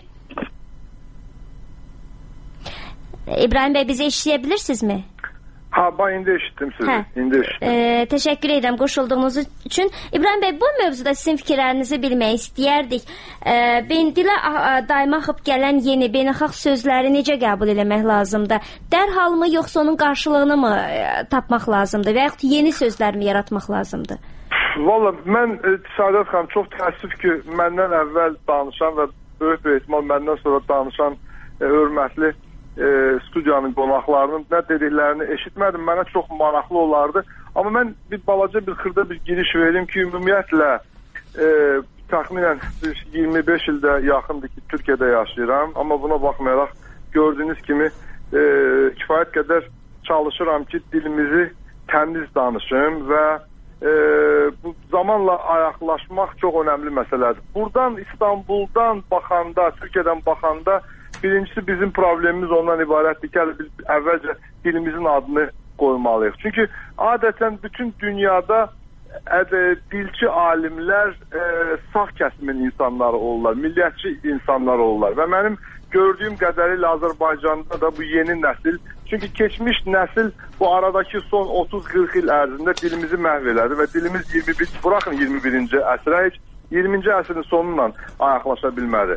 Speaker 9: İbrahim Bey bizi eşitleyebilirsiniz mi?
Speaker 13: Ha, ben indi eşittim sizi. Hə. İndi eşittim.
Speaker 9: Ee, teşekkür ederim koşulduğunuz için. İbrahim Bey, bu mövzuda sizin fikirlərinizi bilmək istəyərdik. Ee, ben dilə daima axıb gələn yeni beynəlxalq sözləri necə qəbul eləmək lazımdır? Dərhal mı, yoxsa onun qarşılığını mı e, tapmaq lazımdır? Və yaxud yeni sözlər mi yaratmaq lazımdır?
Speaker 13: Valla, mən e, Saadet xanım, çox təəssüf ki, məndən əvvəl danışan və böyük bir ehtimal məndən sonra danışan e, hörmətli E, studiyanın qonaqlarının nə dediklərini eşitmədim. Mənə çox maraqlı olardı. Amma mən bir balaca bir xırda bir giriş verim ki, ümumiyyətlə e, təxminən iyirmi beş ildə yaxındır ki, Türkiyədə yaşayıram. Amma buna baxmayaraq gördüyünüz kimi e, kifayət qədər çalışıram ki, dilimizi təmiz danışım və e, bu zamanla ayaqlaşmaq çox önəmli məsələdir. Buradan, İstanbuldan baxanda, Türkiyədən baxanda birincisi bizim problemimiz ondan ibarətdir ki, biz əvvəlcə dilimizin adını qoymalıyıq. Çünki adətən bütün dünyada ədə, dilçi alimlər e, sağ kəsimin insanları olurlar, milliyyətçi insanlar olurlar və mənim gördüyüm qədərilə Azərbaycanda da bu yeni nəsil, çünki keçmiş nəsil bu aradakı son otuz qırx il ərzində dilimizi məhv elədi və dilimiz iyirmi bir, buraxın iyirmi birinci əsrə, heç iyirminci əsrin sonundan ayaqlaşa bilmədi.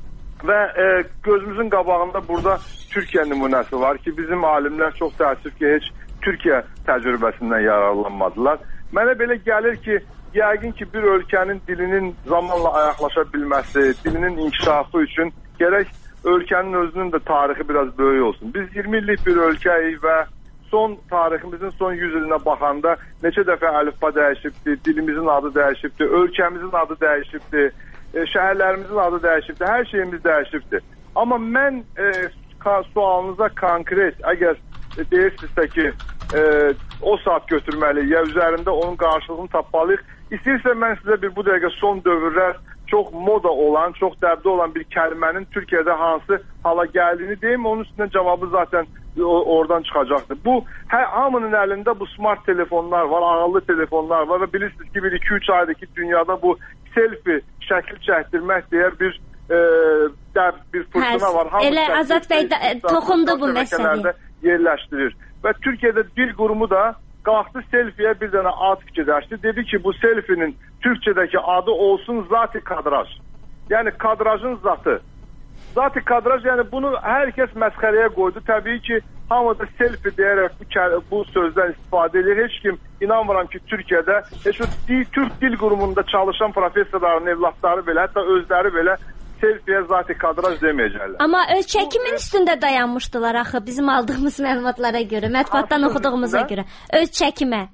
Speaker 13: Və e, gözümüzün qabağında burada Türkiyə nümunəsi var ki, bizim alimlər çox təəssüf ki, heç Türkiyə təcrübəsindən yararlanmadılar. Mənə belə gəlir ki, yəqin ki, bir ölkənin dilinin zamanla ayaqlaşa bilməsi, dilinin inkişafı üçün gərək ölkənin özünün də tarixi biraz böyük olsun. Biz iyirmi illik bir ölkəyik və son tariximizin son yüz ilinə baxanda neçə dəfə əlifba dəyişibdir, dilimizin adı dəyişibdir, ölkəmizin adı dəyişibdir, şəhərlərimizin adı dəyişibdir, hər şeyimiz dəyişibdir. Amma mən e, sualınıza konkret, əgər deyirsinizsə ki, e, o saat götürməliyik, ya üzərində onun qarşılığını tapmalıyıq, istəyirsə mən sizə bir bu dəqiqə son dövrlər çox moda olan, çox dəbdə olan bir kəlmənin Türkiyədə hansı hala gəldiyini deyim, onun üstündən cavabı zaten oradan çıxacaqdır. Bu, hər hamının əlində bu smart telefonlar var, ağıllı telefonlar var və bilirsiniz ki, bir iki üç aydır ki, dünyada bu selfie şəkil çəkdirmək deyər bir e, dəb, bir fırsına var.
Speaker 9: Hamı elə Azad bəy toxundu bu məsələyə.
Speaker 13: Yerləşdirir. Və Türkiyədə dil qurumu da qalxdı selfiyə bir dənə ad fikirləşdi. Dedi ki, bu selfinin Türkçədəki adı olsun zati kadraj. Yəni kadrajın zatı. Zati kadraj, yəni bunu hər kəs məsxərəyə qoydu. Təbii ki, hamı da selfie deyərək bu, bu sözdən istifadə edir. Heç kim inanmıram ki, Türkiyədə heç o dil, Türk dil qurumunda çalışan professorların evlatları belə, hətta özləri belə selfiyə zati kadraj deməyəcəklər.
Speaker 9: Amma öz çəkimin üstündə dayanmışdılar axı bizim aldığımız məlumatlara görə, mətbuatdan oxuduğumuza görə. Öz çəkimə.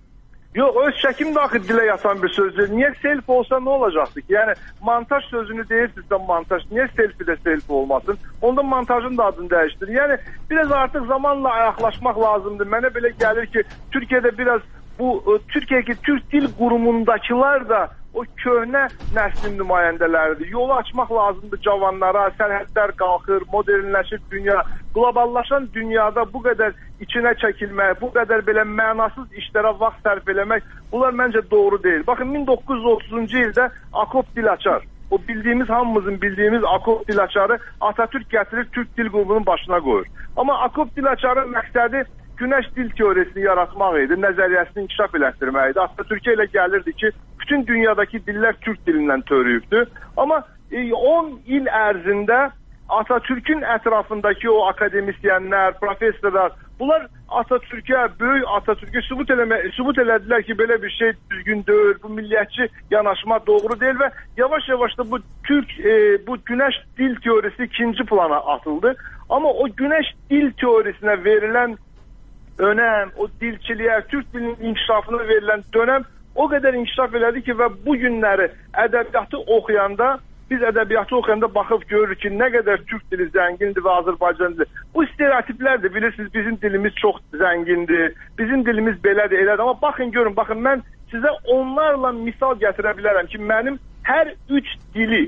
Speaker 13: Yox, öz çəkim də axı dilə yatan bir sözdür. Niyə selfie olsa nə olacaqdı ki? Yəni, montaj sözünü deyirsinizsə montaj, niyə selfie də selfie olmasın? Onda montajın da adını dəyişdirir. Yəni, biraz artıq zamanla ayaqlaşmaq lazımdır. Mənə belə gəlir ki, Türkiyədə biraz bu, Türkiyə ki, Türk Dil Qurumundakılar da o köhnə nəslin nümayəndələridir. Yolu açmaq lazımdır cavanlara, sərhədlər qalxır, modernləşir dünya. Qloballaşan dünyada bu qədər içinə çəkilmək, bu qədər belə mənasız işlərə vaxt sərf eləmək, bunlar məncə doğru deyil. Baxın, min doqquz yüz otuzuncu ildə Akop Dilaçar, o bildiyimiz, hamımızın bildiyimiz Akop Dilaçarı Atatürk gətirir, Türk Dil Qrupunun başına qoyur. Amma Akop Dilaçarın məqsədi Günəş dil teorisini yaratmaq idi, nəzəriyyəsini inkişaf elətdirmək idi. Atatürkə elə gəlirdi ki, bütün dünyadakı dillər Türk dilindən törüyübdür. Amma on il ərzində Atatürk'ün ətrafındakı o akademisyenlər, professorlar, bunlar Atatürk'e, böyük Atatürk'e sübut, eleme, sübut elədilər ki, belə bir şey düzgün deyil, bu milliyetçi yanaşma doğru değil ve yavaş yavaş da bu Türk, e, bu Güneş dil teorisi ikinci plana atıldı. Ama o Güneş dil teorisine verilen önem, o dilçiliğe, Türk dilinin inkişafına verilen dönem o kadar inkişaf elədi ki, ve bu günləri ədəbiyyatı oxuyanda, biz ədəbiyyatı oxuyanda baxıb görürük ki, nə qədər Türk dili zəngindir və Azərbaycan dili. Bu stereotiplərdir, bilirsiniz, bizim dilimiz çox zəngindir, bizim dilimiz belədir, elədir. Amma baxın, görün, baxın, mən sizə onlarla misal gətirə bilərəm ki, mənim hər üç dili,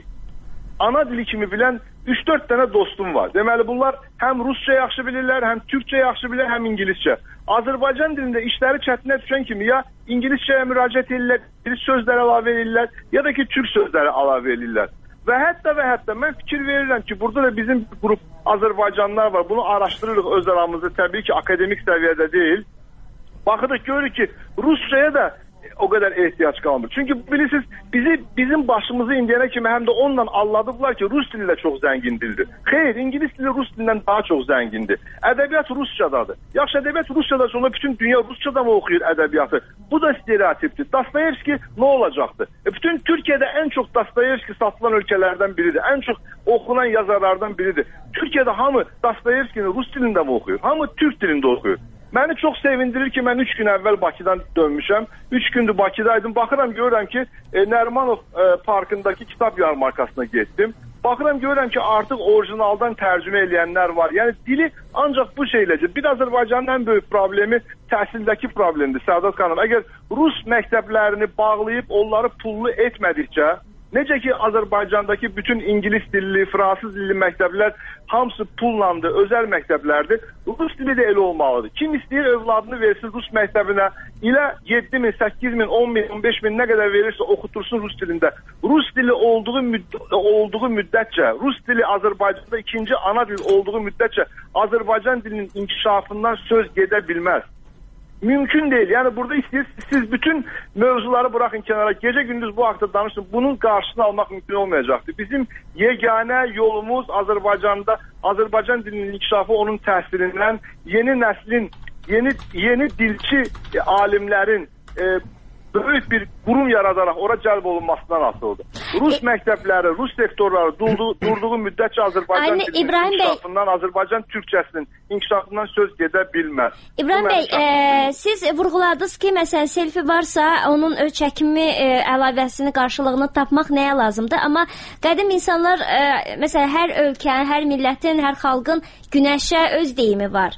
Speaker 13: ana dili kimi bilən üç dörd dənə dostum var. Deməli, bunlar həm Rusça yaxşı bilirlər, həm Türkçə yaxşı bilirlər, həm İngiliscə. Azərbaycan dilində işləri çətinə düşən kimi ya İngiliscəyə müraciət edirlər, İngilis sözləri əlavə edirlər, ya da ki, Türk sözləri əlavə edirlər. Və hətta və hətta mən fikir verirəm ki, burada da bizim qrup Azərbaycanlılar var. Bunu araşdırırıq öz aramızda, təbii ki, akademik səviyyədə deyil. Baxırıq, görürük ki, Rusçaya da o kadar ihtiyaç kalmır. Çünkü bilirsiniz, bizi bizim başımızı indiyene kimi hem de onunla anladılar ki Rus dili de çok zengin dildir. Hayır, İngiliz dili Rus dilinden daha çok zengindi. Edebiyat Rusçadadır. Yaxşı, edebiyat Rusçada sonra bütün dünya Rusçada mı okuyor edebiyatı? Bu da stereotiptir. Dostoyevski ne olacaktı? E bütün Türkiye'de en çok Dostoyevski satılan ülkelerden biridir. En çok okunan yazarlardan biridir. Türkiye'de hamı Dostoyevski'ni Rus dilinde mi okuyor? Hamı Türk dilinde okuyor. Məni çox sevindirir ki, mən üç gün əvvəl Bakıdan dönmüşəm. üç gündür Bakıdaydım. Baxıram, görürəm ki, e, Nərimanov e, parkındakı kitab yarmarkasına getdim. Baxıram, görürəm ki, artıq orijinaldan tərcümə eləyənlər var. Yəni, dili ancaq bu şeyləcə. Bir Azərbaycanın ən böyük problemi təhsildəki problemdir, Səadat xanım. Əgər Rus məktəblərini bağlayıb, onları pullu etmədikcə, necə ki, Azərbaycandakı bütün İngilis dilli, Fransız dilli məktəblər hamısı pullandı, özəl məktəblərdir. Rus dili də elə olmalıdır. Kim istəyir övladını versin Rus məktəbinə, ilə yeddi min, səkkiz min, on min, on beş min nə qədər verirsə oxutursun Rus dilində. Rus dili olduğu, müdd olduğu müddətcə, Rus dili Azərbaycanda ikinci ana dil olduğu müddətcə Azərbaycan dilinin inkişafından söz gedə bilməz. Mümkün değil. Yani burada istiyorsunuz, siz bütün mevzuları bırakın kenara. Gece gündüz bu haqda danışın. Bunun qarşısını almaq mümkün olmayacaktı. Bizim yegane yolumuz Azərbaycanda, Azərbaycan dilinin inkişafı onun təsirindən, yeni nəslin, yeni yeni dilçi e, alimlərin e, böyük bir qurum yaradaraq ora cəlb olunmasından asılıdır. Rus məktəbləri, Rus sektorları durduğu, durduğu müddətcə Azərbaycan dilinin inkişafından, Azərbaycan Türkçəsinin inkişafından söz gedə bilməz.
Speaker 9: İbrahim Bəy, e, siz vurğuladınız ki, məsələn, selfie varsa, onun öz çəkimi e, əlavəsini, qarşılığını tapmaq nəyə lazımdır? Amma qədim insanlar, e, məsələn, hər ölkənin, hər millətin, hər xalqın günəşə öz deyimi var.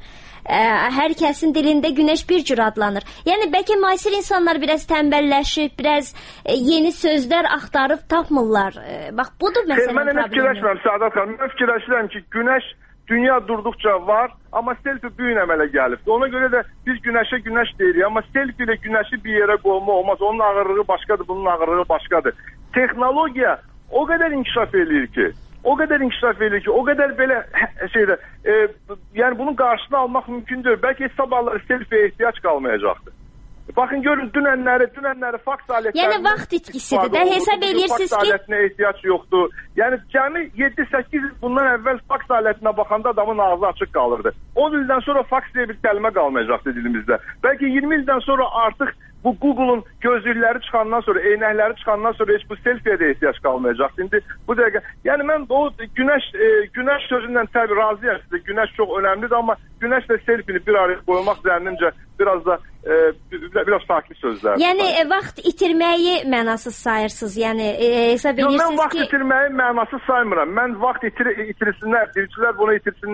Speaker 9: Hər kəsin dilində günəş bir cür adlanır. Yəni, bəlkə müasir insanlar biraz tənbəlləşib, biraz yeni sözlər axtarıb tapmırlar. Bax, budur məsələn
Speaker 13: problemi. Mən fikirləşmirəm, Səadat xanım. Mən fikirləşirəm ki, günəş dünya durduqca var, amma selfie bu gün əmələ gəlibdir. Ona görə də biz günəşə günəş deyirik, amma selfie ilə günəşi bir yerə qoyma olmaz. Onun ağırlığı başqadır, bunun ağırlığı başqadır. Texnologiya o qədər inkişaf edir ki, o qədər inkişaf edir ki, o qədər belə şeydə, e, yəni bunun qarşısını almaq mümkündür. Bəlkə sabahları selfie ehtiyac qalmayacaqdır. Bakın görün dünənləri, dünənləri faks alətlərini...
Speaker 9: Yəni vaxt itkisidir də, hesab edirsiniz ki...
Speaker 13: Faks alətinə ehtiyac yoxdur. Yəni cəmi yeddi səkkiz il bundan əvvəl faks alətinə baxanda adamın ağzı açıq qalırdı. on ildən sonra faks deyə bir kəlmə qalmayacaqdı dilimizdə. Bəlkə iyirmi ildən sonra artıq bu Google'un gözlükləri çıxandan sonra, eynəkləri çıxandan sonra heç bu selfie'yə də ehtiyac qalmayacaqdı. İndi bu dəqiqə... Yəni mən o günəş, e, günəş sözündən təbii razıyam sizə. Günəş çox önəmlidir, amma günəşlə selfie'ni bir araya qoymaq zənnimcə biraz da e, biraz farklı sözlər.
Speaker 9: Yəni e, vaxt itirməyi mənasız sayırsınız. Yəni e, hesab edirsiniz ki...
Speaker 13: Mən vaxt itirməyi mənasız saymıram. Mən vaxt itir, itirsinlər, dilçilər bunu itirsinlər.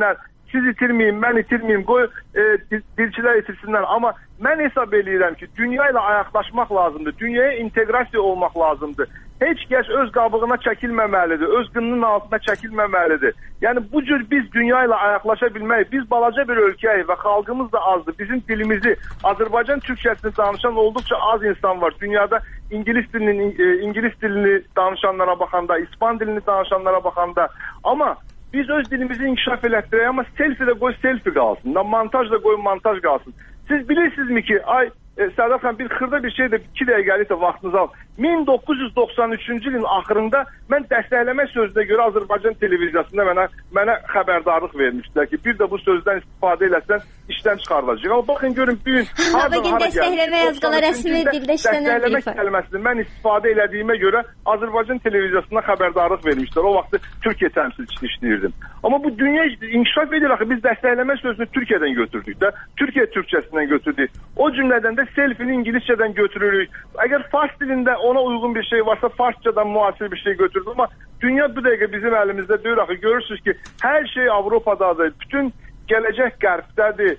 Speaker 13: siz itirməyin, mən itirməyim, qoy e, dilçilər itirsinlər. Amma mən hesab edirəm ki, dünya ilə ayaqlaşmaq lazımdır, dünyaya inteqrasiya olmaq lazımdır. Heç kəs öz qabığına çəkilməməlidir, öz qınının altına çəkilməməlidir. Yəni bu cür biz dünya ilə ayaqlaşa bilməyik. Biz balaca bir ölkəyik və xalqımız da azdır. Bizim dilimizi, Azərbaycan türkçəsini danışan olduqca az insan var. Dünyada İngilis dilini, İngilis dilini danışanlara baxanda, İspan dilini danışanlara baxanda. Amma biz öz dilimizi inkişaf elətdirək, amma selfie də qoy selfie qalsın, montaj da qoy montaj qalsın. Siz bilirsinizmi ki, ay e, Sərdar xan bir xırda bir şey də iki dəqiqəlik də vaxtınızı al. min doqquz yüz doxsan üçüncü ilin axırında mən dəstəkləmə sözünə görə Azərbaycan televiziyasında mənə, mənə xəbərdarlıq vermişdilər ki, bir də bu sözdən istifadə eləsən işdən çıxarılacaq. Amma baxın görün bir gün hardan hara
Speaker 9: dəstəkləmə yazqalar rəsmi dildə işlənən bir
Speaker 13: dəstəkləmə kəlməsini mən istifadə elədiyimə görə Azərbaycan televiziyasına xəbərdarlıq vermişlər. O vaxtı Türkiyə təmsilçisi işləyirdim. Amma bu dünya inkişaf edir axı, biz dəstəkləmə sözünü Türkiyədən götürdük də, Türkiyə türkçəsindən götürdük. O cümlədən də selfini İngiliscədən götürürük. Əgər fars dilində ona uyğun bir şey varsa farsçadan müasir bir şey götürdük. Amma dünya bu dəqiqə bizim əlimizdə deyil axı. Görürsünüz ki, hər şey Avropadadır. Bütün gələcək qərbdədir.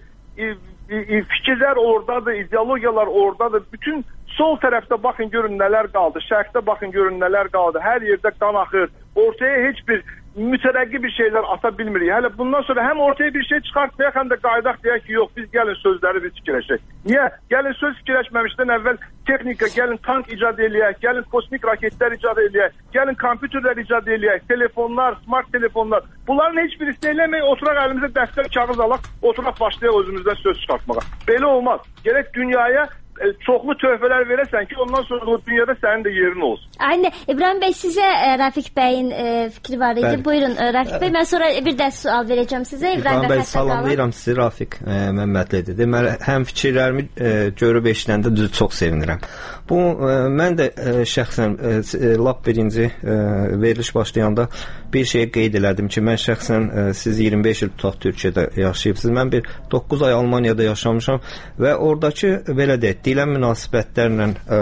Speaker 13: Fikirlər oradadır, ideologiyalar oradadır. Bütün sol tərəfdə baxın görün nələr qaldı. Şərqdə baxın görün nələr qaldı. Hər yerdə qan axır. Ortaya heç bir mütərəqqi bir şeylər ata bilmirik. Hələ bundan sonra həm ortaya bir şey çıxartmayaq, həm də qaydaq deyək ki, yox, biz gəlin sözləri biz fikirləşək. Niyə? Gəlin söz fikirləşməmişdən əvvəl texnika, gəlin tank icad eləyək, gəlin kosmik raketlər icad eləyək, gəlin kompüterlər icad eləyək, telefonlar, smart telefonlar. Bunların heç birisi eləmək, oturaq əlimizə dəftər kağız alaq, oturaq başlayaq özümüzdən söz çıxartmağa. Belə olmaz. Gərək dünyaya çoxlu töhfələr verəsən ki, ondan sonra o dünyada sənin də yerin olsun.
Speaker 9: Aynen. İbrahim Bey, sizə e, Rafik Bey'in e, fikri var idi. Bəli. Buyurun e, Rafik Bey, mən sonra bir də sual verəcəm sizə. İbrahim, İbrahim Bey,
Speaker 10: salamlayıram sizi, Rafik e, Məmmədlidir. Deməli, həm fikirlərimi e, görüb eşidəndə düz çox sevinirəm. Bu, e, mən də e, şəxsən e, lap birinci e, veriliş başlayanda bir şey qeyd elədim ki, mən şəxsən e, siz iyirmi beş il tutaq Türkiyədə yaşayıbsınız. Mən bir doqquz ay Almaniyada yaşamışam və oradakı, belə deyək, dilə münasibətlərlə e,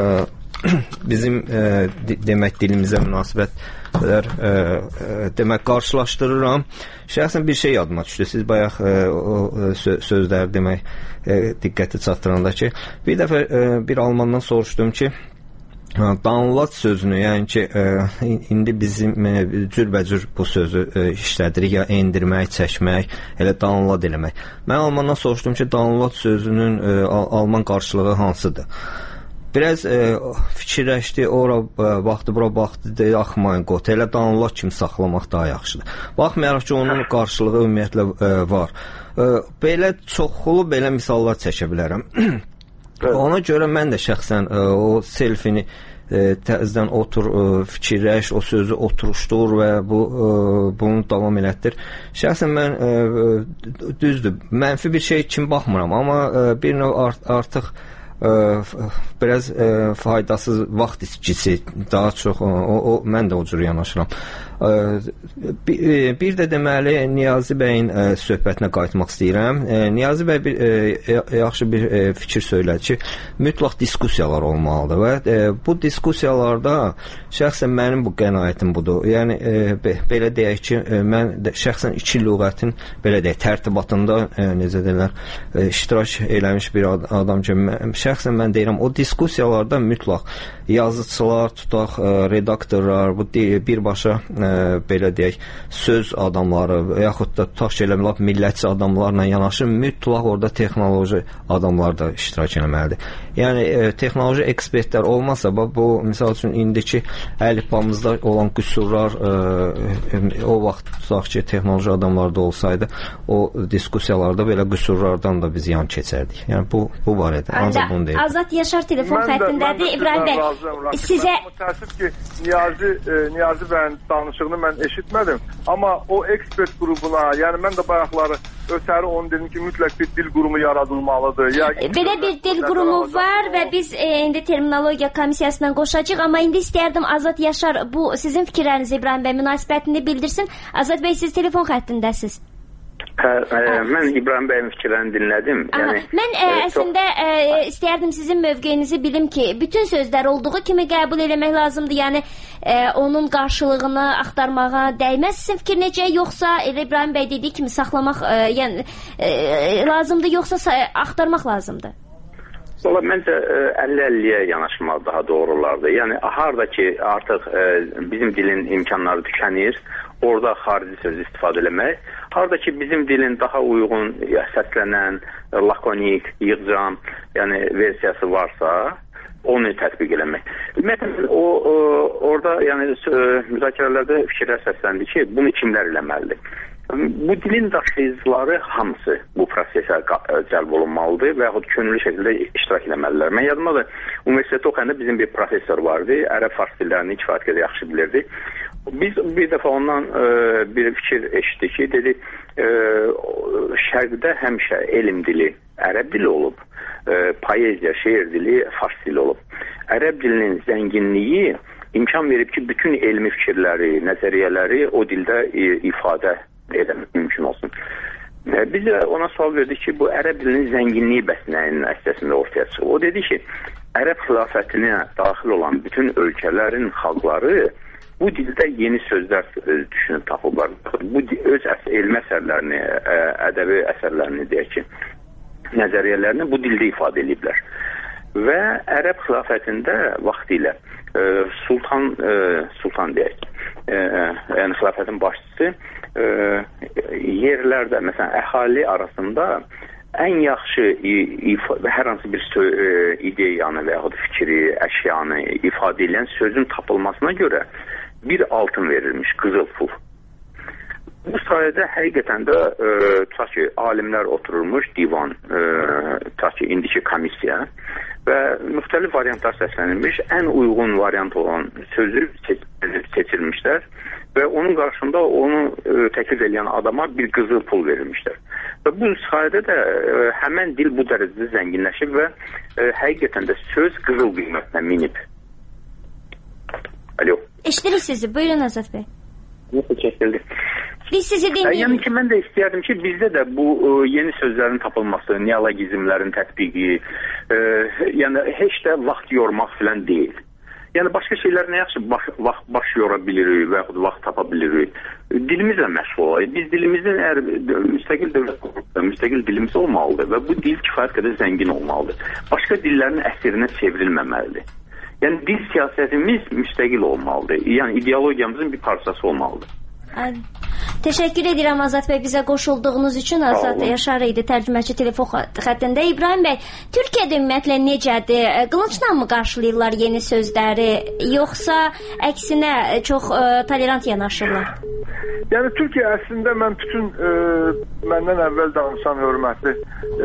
Speaker 10: bizim e, demək dilimizə münasibətlər e, e, demək qarşılaşdırıram. Şəxsən bir şey yadıma düşdü. Siz bayaq e, o sö sözləri demək e, diqqəti çatdıranda ki, bir dəfə e, bir almandan soruşdum ki, download sözünü, yəni ki, e, indi bizim e, cürbəcür bu sözü e, işlədirik, ya endirmək, çəkmək, elə download eləmək. Mən almandan soruşdum ki, download sözünün e, al alman qarşılığı hansıdır? Biraz e, fikirləşdi, ora e, baxdı, bura baxdı, deyə axmayın qot, elə download kimi saxlamaq daha yaxşıdır. Baxmayaraq ki, onun qarşılığı ümumiyyətlə e, var. E, belə çoxlu belə misallar çəkə bilərəm. Ona görə mən də şəxsən e, o selfini e, təzədən otur, e, fikirləş, o sözü oturuşdur və bu e, bunu davam elətdir. Şəxsən mən e, düzdür, mənfi bir şey kimi baxmıram, amma e, bir növ art artıq e, biraz e, faydasız vaxt içkisi, daha çox o, o mən də o cür yanaşıram. E, bir, bir də deməli Niyazi bəyin e, söhbətinə qayıtmaq istəyirəm. E, Niyazi bəy bir e, yaxşı bir e, fikir söylədi ki, mütləq diskussiyalar olmalıdır və e, bu diskussiyalarda şəxsən mənim bu qənaətim budur. Yəni e, be, belə deyək ki, e, mən də şəxsən iki lüğətin belə deyək tərtibatında e, necə deyirlər, e, iştirak eləmiş bir ad adam ki, mən, şəxsən mən deyirəm, o diskussiyalarda mütləq yazıçılar, tutaq, e, redaktorlar, bu birbaşa e, belə deyək, söz adamları və yaxud da tutaq ki, eləməlab millətçi adamlarla yanaşı mütləq orada texnoloji adamlar da iştirak eləməlidir. Yəni, e, texnoloji ekspertlər olmasa, bu, misal üçün, indiki əlifbamızda olan qüsurlar e, o vaxt tutaq ki, texnoloji adamlarda olsaydı, o diskussiyalarda belə qüsurlardan da biz yan keçərdik. Yəni, bu, bu barədə. Ancaq bunu deyim.
Speaker 9: Azad Yaşar telefon xəttindədir. İbrahim bəy, sizə...
Speaker 13: Təəssüf ki, Niyazi, e, Niyazi bəyin danışığını mən eşitmədim. Amma o ekspert qrupuna, yəni mən də bayaqları ötəri onu dedim ki, mütləq bir dil qurumu yaradılmalıdır. Ya,
Speaker 9: belə bir dil qurumu var və biz e, indi terminologiya komissiyasından qoşacağıq, amma indi istəyərdim Azad Yaşar bu sizin fikirlərinizi İbrahim bəy münasibətini bildirsin. Azad bəy, siz telefon xəttindəsiz.
Speaker 11: Hə, ə, mən İbrahim bəyin fikirlərini dinlədim.
Speaker 9: Aha, yəni, mən ə, əslində ə, istəyərdim sizin mövqeyinizi bilim ki, bütün sözlər olduğu kimi qəbul eləmək lazımdır. Yəni e, onun qarşılığını axtarmağa dəyməz. Sizin fikir necə? Yoxsa elə İbrahim bəy dediyi kimi saxlamaq e, yəni e, lazımdır, yoxsa axtarmaq lazımdır?
Speaker 11: Valla məncə əlli əlliyə yanaşmaq daha doğru olardı. Yəni harda ki artıq e, bizim dilin imkanları tükənir, orada xarici söz istifadə eləmək, harda ki bizim dilin daha uyğun səslənən, lakonik, yığcam, yəni versiyası varsa, onu tətbiq eləmək. Ümumiyyətlə o, o orada yəni müzakirələrdə fikirlər səsləndi ki, bunu kimlər eləməlidir? Bu dilin daşıyıcıları hamısı bu prosesə cəlb olunmalıdır və yaxud könüllü şəkildə iştirak eləməlidirlər. Mən yadıma da universitetdə oxuyanda bizim bir professor vardı, ərəb fars dillərini kifayət qədər yaxşı bilirdi. Biz bir dəfə ondan e, bir fikir eşitdik ki, dedi, e, şərqdə həmişə elm dili ərəb dili olub, e, poeziya, şeir dili fars dili olub. Ərəb dilinin zənginliyi imkan verib ki, bütün elmi fikirləri, nəzəriyyələri o dildə e, ifadə etmək mümkün olsun. E, biz də ona sual verdik ki, bu ərəb dilinin zənginliyi bəs nəyin əsasında ortaya çıxıb. O dedi ki, ərəb xilafətinə daxil olan bütün ölkələrin xalqları bu dildə yeni sözlər düşünüb tapıblar. Bu öz elmi əsərlərini, ədəbi əsərlərini deyək ki, nəzəriyyələrini bu dildə ifadə ediblər. Və ərəb xilafətində vaxtilə sultan sultan deyək, yəni xilafətin başçısı yerlərdə, məsələn, əhali arasında ən yaxşı hər hansı bir ideyanı və yaxud fikri, əşyanı ifadə edən sözün tapılmasına görə bir altın verilmiş, qızıl pul. Bu sayədə həqiqətən də e, tutaq ki, alimlər oturulmuş divan, e, tutaq ki, indiki komissiya və müxtəlif variantlar səslənilmiş, ən uyğun variant olan sözü seç seçilmişlər və onun qarşısında onu e, təklif edən adama bir qızıl pul verilmişlər. Və bu sayədə də e, həmən dil bu dərəcədə zənginləşib və e, həqiqətən də söz qızıl qiymətinə minib. Alo.
Speaker 9: Eşidirik sizi. Buyurun Azad bəy.
Speaker 11: Yox, çəkildi.
Speaker 9: Biz sizi dinləyirik.
Speaker 11: Yəni ki, mən də istəyərdim ki, bizdə də bu e, yeni sözlərin tapılması, neologizmlərin tətbiqi, e, yəni heç də vaxt yormaq filan deyil. Yəni başqa şeylər nə yaxşı baş, vaxt baş yora bilirik və yaxud vaxt tapa bilirik. Dilimizlə məşğul olayıq. Biz dilimizin əgər müstəqil dövlət quruluşda müstəqil dilimiz olmalıdır və bu dil kifayət qədər zəngin olmalıdır. Başqa dillərin əsrinə çevrilməməlidir. Yəni dil siyasətimiz müstəqil olmalıdır. Yəni ideologiyamızın bir parçası olmalıdır.
Speaker 9: Teşekkür edirəm Azad bəy bizə qoşulduğunuz üçün. Azad Yaşar idi tərcüməçi telefon xəttində. İbrahim bəy, Türkiyədə ümumiyyətlə necədir? Qılıncla mı qarşılayırlar yeni sözləri, yoxsa əksinə çox ə, tolerant yanaşırlar?
Speaker 13: Yəni Türkiyə əslində mən bütün e, məndən əvvəl danışan hörmətli e,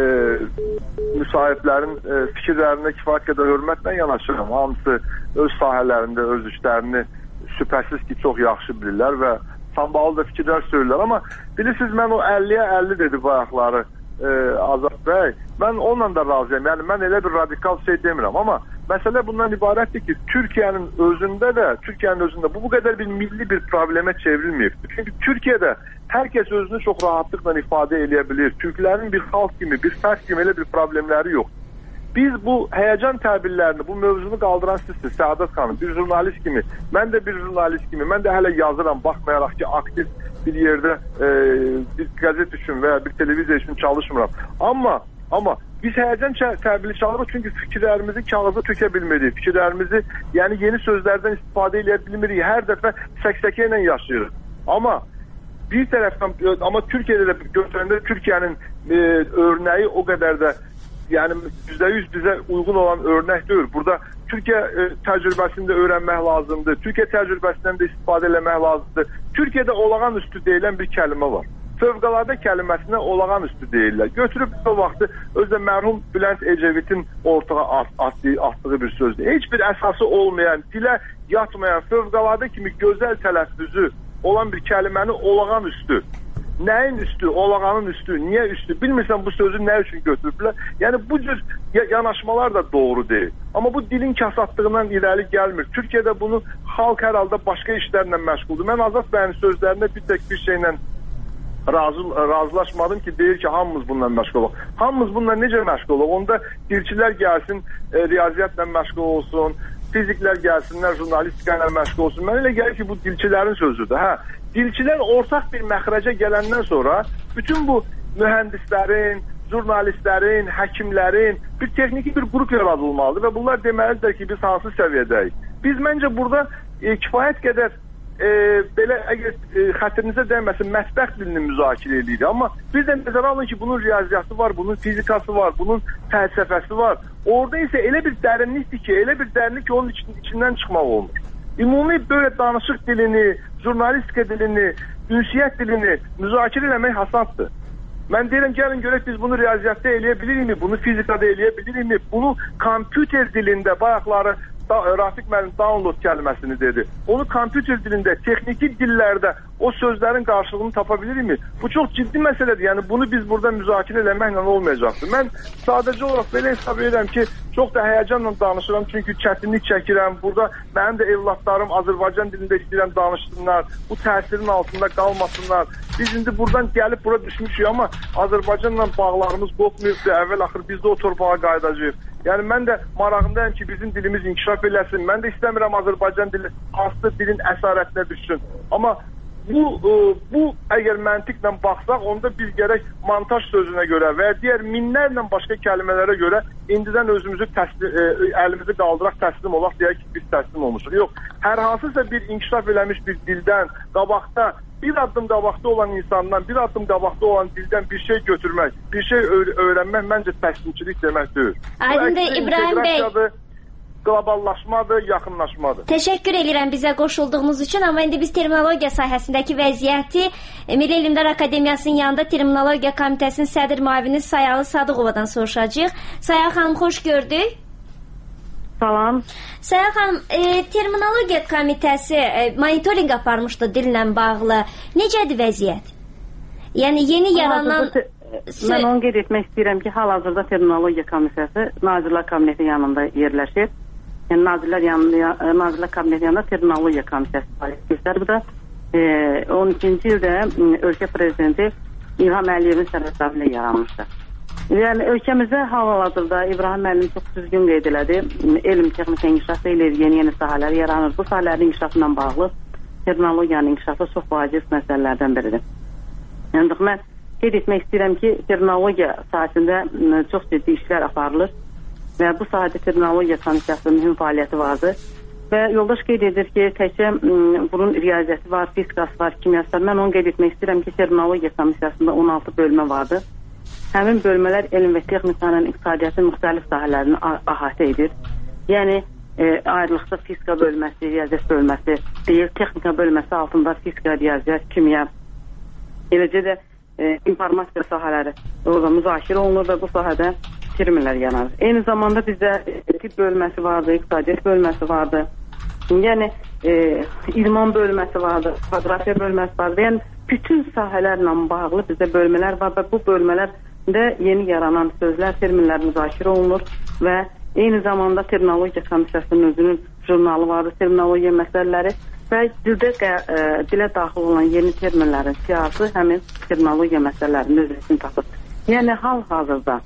Speaker 13: müsahiblərin e, fikirlərinə kifayət qədər hörmətlə yanaşıram. Hamısı öz sahələrində öz işlərini şübhəsiz ki çox yaxşı bilirlər və sambalı da fikirlər söylürlər. Amma bilirsiniz, mən o əlliyə əlli dedi bayaqları e, Azad bəy. Mən onunla da razıyam. Yəni mən elə bir radikal şey demirəm. Amma məsələ bundan ibarətdir ki, Türkiyənin özündə də, Türkiyənin özündə bu bu qədər bir milli bir problemə çevrilməyibdir. Çünki Türkiyədə hər kəs özünü çox rahatlıqla ifadə edə bilir. Türklərin bir xalq kimi, bir fərd kimi elə bir problemləri yoxdur. Biz bu həyəcan təbirlərini, bu mövzunu qaldıran sizsiniz, Səadət xanım, bir jurnalist kimi, mən də bir jurnalist kimi, mən də hələ yazıram, baxmayaraq ki, aktiv bir yerdə e, bir qəzet üçün və ya bir televiziya üçün çalışmıram. Amma, amma biz həyəcan təbirli çalırıq çünki fikirlərimizi kağıza tökə bilmirik, fikirlərimizi, yəni yeni sözlərdən istifadə edə bilmirik, hər dəfə səksəkə ilə yaşayırıq. Amma bir tərəfdən, amma Türkiyədə də götürəndə Türkiyənin e, örnəyi o qədər də yəni yüzdə yüz bizə uyğun olan örnək deyil. Burada Türkiyə e, təcrübəsində öyrənmək lazımdır. Türkiyə təcrübəsindən də istifadə etmək lazımdır. Türkiyədə olağan üstü deyilən bir kəlmə var. Fövqəladə kəlməsinə olağan üstü deyirlər. Götürüb o vaxtı özdə mərhum Bülent Ecevit'in ortağa at, atdığı, atdığı bir sözdür. Heç bir əsası olmayan, dilə yatmayan, fövqəladə kimi gözəl tələffüzü olan bir kəlməni olağan üstü. Nəyin üstü, olağanın üstü, niyə üstü, bilmirsən bu sözü nə üçün götürüblər. Yəni bu cür yanaşmalar da doğru deyil. Amma bu dilin kasatlığından irəli gəlmir. Türkiyədə bunu xalq hər halda başqa işlərlə məşğuldur. Mən Azad bəyin sözlərində bir tək bir şeylə razı, razılaşmadım ki, deyir ki, hamımız bununla məşğul olaq. Hamımız bununla necə məşğul olaq? Onda dilçilər gəlsin, e, riyaziyyatla məşğul olsun, fiziklər gəlsinlər, jurnalistika ilə məşğul olsun. Mənə elə gəlir ki, bu dilçilərin sözüdür. Hə, dilçilər ortaq bir məxrəcə gələndən sonra bütün bu mühəndislərin, jurnalistlərin, həkimlərin bir texniki bir qrup yaradılmalıdır və bunlar deməlidir ki, biz hansı səviyyədəyik. Biz məncə burada e, kifayət qədər e, belə əgər e, xətrinizə dəyməsin mətbəx dilini müzakirə edirik. Amma bir də nəzərə alın ki, bunun riyaziyyatı var, bunun fizikası var, bunun fəlsəfəsi var. Orada isə elə bir dərinlikdir ki, elə bir dərinlik ki, onun için, içindən çıxmaq olmur. Ümumi böyle danışıq dilini, jurnalistika dilini, ünsiyyət dilini müzakirə eləmək hasaddır. Mən deyirəm, gəlin görək biz bunu riyaziyyatda eləyə bilirikmi, bunu fizikada eləyə bilirikmi, bunu kompüter dilində bayaqları da, Rafiq müəllim download kəlməsini dedi. Onu kompüter dilində, texniki dillərdə o sözlərin qarşılığını tapa bilirikmi? Bu çox ciddi məsələdir. Yəni bunu biz burada müzakirə eləməklə olmayacaqdır. Mən sadəcə olaraq belə hesab edirəm ki, çox da həyəcanla danışıram, çünki çətinlik çəkirəm. Burada mənim də evlatlarım Azərbaycan dilində istəyirəm danışsınlar, bu təsirin altında qalmasınlar. Biz indi buradan gəlib bura düşmüşük, amma Azərbaycanla bağlarımız qopmayıbdır. Əvvəl-axır biz də o torpağa qayıdacağıq. Yəni mən də marağındayım ki, bizim dilimiz inkişaf eləsin. Mən də istəmirəm Azərbaycan dili aslı dilin əsarətinə düşsün. Amma bu bu əgər məntiqlə baxsaq, onda biz gərək montaj sözünə görə və digər minlərlə başqa kəlmələrə görə indidən özümüzü təslim, əlimizi qaldıraq, təslim olaq deyək ki, biz təslim olmuşuq. Yox, hər hansısa bir inkişaf eləmiş bir dildən qabaqda, bir addım qabaqda olan insandan, bir addım qabaqda olan dildən bir şey götürmək, bir şey öyrənmək məncə təslimçilik demək deyil.
Speaker 9: Aydındır İbrahim bəy.
Speaker 13: Qloballaşmadır, yaxınlaşmadır.
Speaker 9: Təşəkkür edirəm bizə qoşulduğunuz üçün, amma indi biz terminologiya sahəsindəki vəziyyəti Milli Elmlər Akademiyasının yanında Terminologiya Komitəsinin sədr müavini Sayalı Sadıqovadan soruşacağıq. Sayalı xanım, xoş gördük.
Speaker 14: Salam.
Speaker 9: Sayalı xanım, e, Terminologiya Komitəsi e, monitorinq aparmışdı dillə bağlı. Necədir vəziyyət? Yəni yeni yaranan...
Speaker 14: Mən onu qeyd etmək istəyirəm ki, hal-hazırda Terminologiya Komitəsi Nazirlər Kabineti yanında yerləşir. Yəni Nazirlər yanında, Nazirlər Kabineti yanında Terminologiya Komitəsi fəaliyyət göstərir. Bu da e, on ikinci ildə ölkə prezidenti İlham Əliyevin sərəncamı ilə yaranmışdır. Yəni ölkəmizdə hal-hazırda İbrahim müəllim çox düzgün qeyd elədi. Elm, texnika inkişafı ilə yeni-yeni sahələr yaranır. Bu sahələrin inkişafı ilə bağlı terminologiyanın inkişafı çox vacib məsələlərdən biridir. Yəni mən qeyd etmək istəyirəm ki, terminologiya sahəsində çox ciddi işlər aparılır və bu sahədə Terminologiya Komitəsinin mühüm fəaliyyəti vardır. Və yoldaş qeyd edir ki, təkcə bunun riyaziyyəti var, fizikası var, kimyası var. Mən onu qeyd etmək istəyirəm ki, Terminologiya Komitəsində on altı bölmə vardır. Həmin bölmələr elm və texnikanın, iqtisadiyyatın müxtəlif sahələrini əhatə edir. Yəni, e, ayrılıqda fizika bölməsi, riyaziyyat bölməsi deyil, texnika bölməsi altında fizika, riyaziyyat, kimya, eləcə də e, informasiya sahələri orada müzakirə olunur və bu sahədə terminlər yanar. Eyni zamanda bizdə tip bölməsi vardı, iqtisadiyyat bölməsi vardı. Yəni e, idman bölməsi vardı, fotografiya bölməsi vardı. Yəni bütün sahələrlə bağlı bizdə bölmələr var və bu bölmələrdə yeni yaranan sözlər, terminlər müzakirə olunur və eyni zamanda Terminologiya Komitəsinin özünün jurnalı vardı, terminologiya məsələləri və dildə e, dilə daxil olan yeni terminlərin siyasi həmin terminologiya məsələlərinin özünü tapır. Yəni hal-hazırda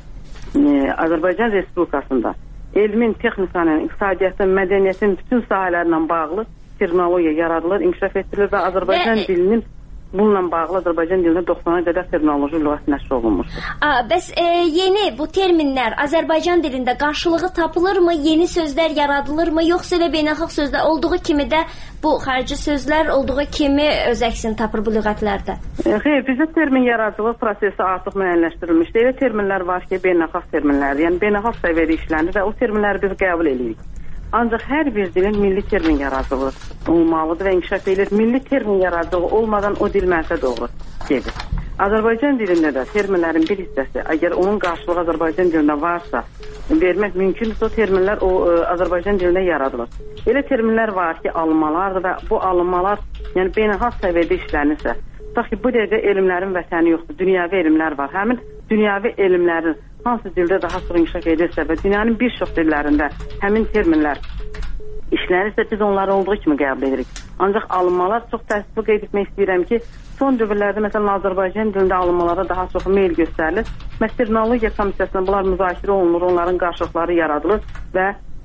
Speaker 14: Ee, Azərbaycan Respublikasında elmin, texnikanın, iqtisadiyyatın, mədəniyyətin bütün sahələrlə bağlı terminologiya yaradılır, inkişaf etdirilir və Azərbaycan və... dilinin bununla bağlı Azərbaycan dilində doxsana qədər terminoloji lüğət nəşr olunmuşdur.
Speaker 9: A, bəs e, yeni bu terminlər Azərbaycan dilində qarşılığı tapılırmı? Yeni sözlər yaradılırmı? Yoxsa elə beynəlxalq sözlər olduğu kimi də bu xarici sözlər olduğu kimi öz əksini tapır bu lüğətlərdə?
Speaker 14: E, xeyr, bizdə termin yaradıcılıq prosesi artıq müəyyənləşdirilmişdir. Elə terminlər var ki, beynəlxalq terminlər, yəni beynəlxalq səviyyədə işlənir və o terminləri biz qəbul edirik. Ancaq hər bir dilin milli termin yaradıcılığı olmalıdır və inkişaf edilir. Milli termin yaradıcılığı olmadan o dil mənfə doğru gedir. Azərbaycan dilində də terminlərin bir hissəsi, əgər onun qarşılığı Azərbaycan dilində varsa, vermək mümkündür, o terminlər o ə, Azərbaycan dilində yaradılır. Elə terminlər var ki, alınmalardır və bu alınmalar, yəni beynəlxalq səviyyədə işlənirsə, tutaq ki, bu dəqiqə elmlərin vətəni yoxdur, dünyavi elmlər var. Həmin dünyavi elmlərin hansı dildə daha çox inkişaf edirsə və dünyanın bir çox dillərində həmin terminlər işlənirsə, biz onları olduğu kimi qəbul edirik. Ancaq alınmalar çox təəssüflü qeyd etmək istəyirəm ki, son dövrlərdə məsələn Azərbaycan dilində alınmalara daha çox meyl göstərilir. Terminologiya Komitəsində bunlar müzakirə olunur, onların qarşılıqları yaradılır və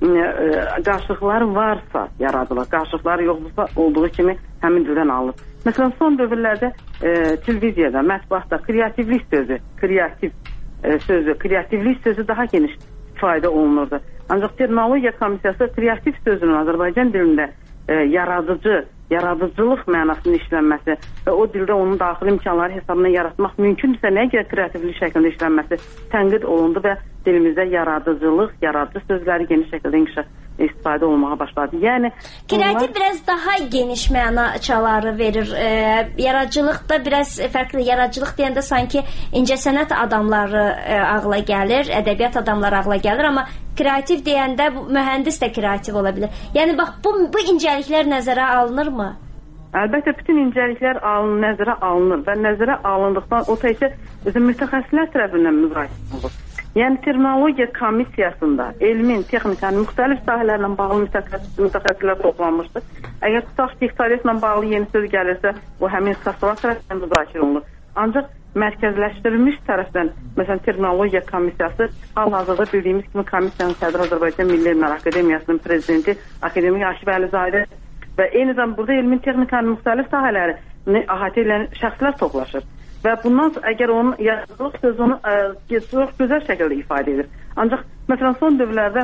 Speaker 14: qarşılıqlar varsa yaradılır, qarşılıqlar yoxdursa olduğu kimi həmin dildən alınır. Məsələn, son dövrlərdə e, televiziyada, mətbuatda kreativlik sözü, kreativ e, sözü, kreativlik sözü daha geniş istifadə olunurdu. Ancaq Terminologiya Komissiyası kreativ sözünün Azərbaycan dilində e, yaradıcı, yaradıcılıq mənasının işlənməsi və o dildə onun daxili imkanları hesabına yaratmaq mümkündürsə nəyə görə kreativlik şəklində işlənməsi tənqid olundu və dilimizdə yaradıcılıq, yaradıcı sözləri geniş şəkildə inkişaf istifadə olmağa başladı. Yəni
Speaker 9: kreativ
Speaker 14: bunlar...
Speaker 9: biraz daha geniş mənaçaları verir. E, yaradıcılıqda biraz fərqli. Yaradıcılıq deyəndə sanki incəsənət adamları e, ağla gəlir, ədəbiyyat adamları ağla gəlir, amma kreativ deyəndə bu, mühəndis də kreativ ola bilər. Yəni bax bu bu incəliklər nəzərə alınırmı?
Speaker 14: Əlbəttə bütün incəliklər alın, nəzərə alınır və nəzərə alındıqdan o təkcə bizim mütəxəssislər tərəfindən müzakirə olunur. Yəni Terminologiya Komissiyasında elmin, texnikanın müxtəlif sahələrlə bağlı mütəxəssislər toplanmışdır. Əgər tutaq ki, iqtisadiyyatla bağlı yeni söz gəlirsə, o həmin ixtisaslar tərəfindən müzakirə olunur. Ancaq mərkəzləşdirilmiş tərəfdən, məsələn, Terminologiya Komissiyası hal-hazırda bildiyimiz kimi komissiyanın sədri Azərbaycan Milli Elmlər Akademiyasının prezidenti akademik Aşif Əlizadə və eyni zamanda burada elmin, texnikanın müxtəlif sahələrini əhatə edən şəxslər toplaşır. Və bundan sonra əgər onun yaradıcılıq sözünü ə, çox gözəl şəkildə ifadə edir. Ancaq məsələn son dövrlərdə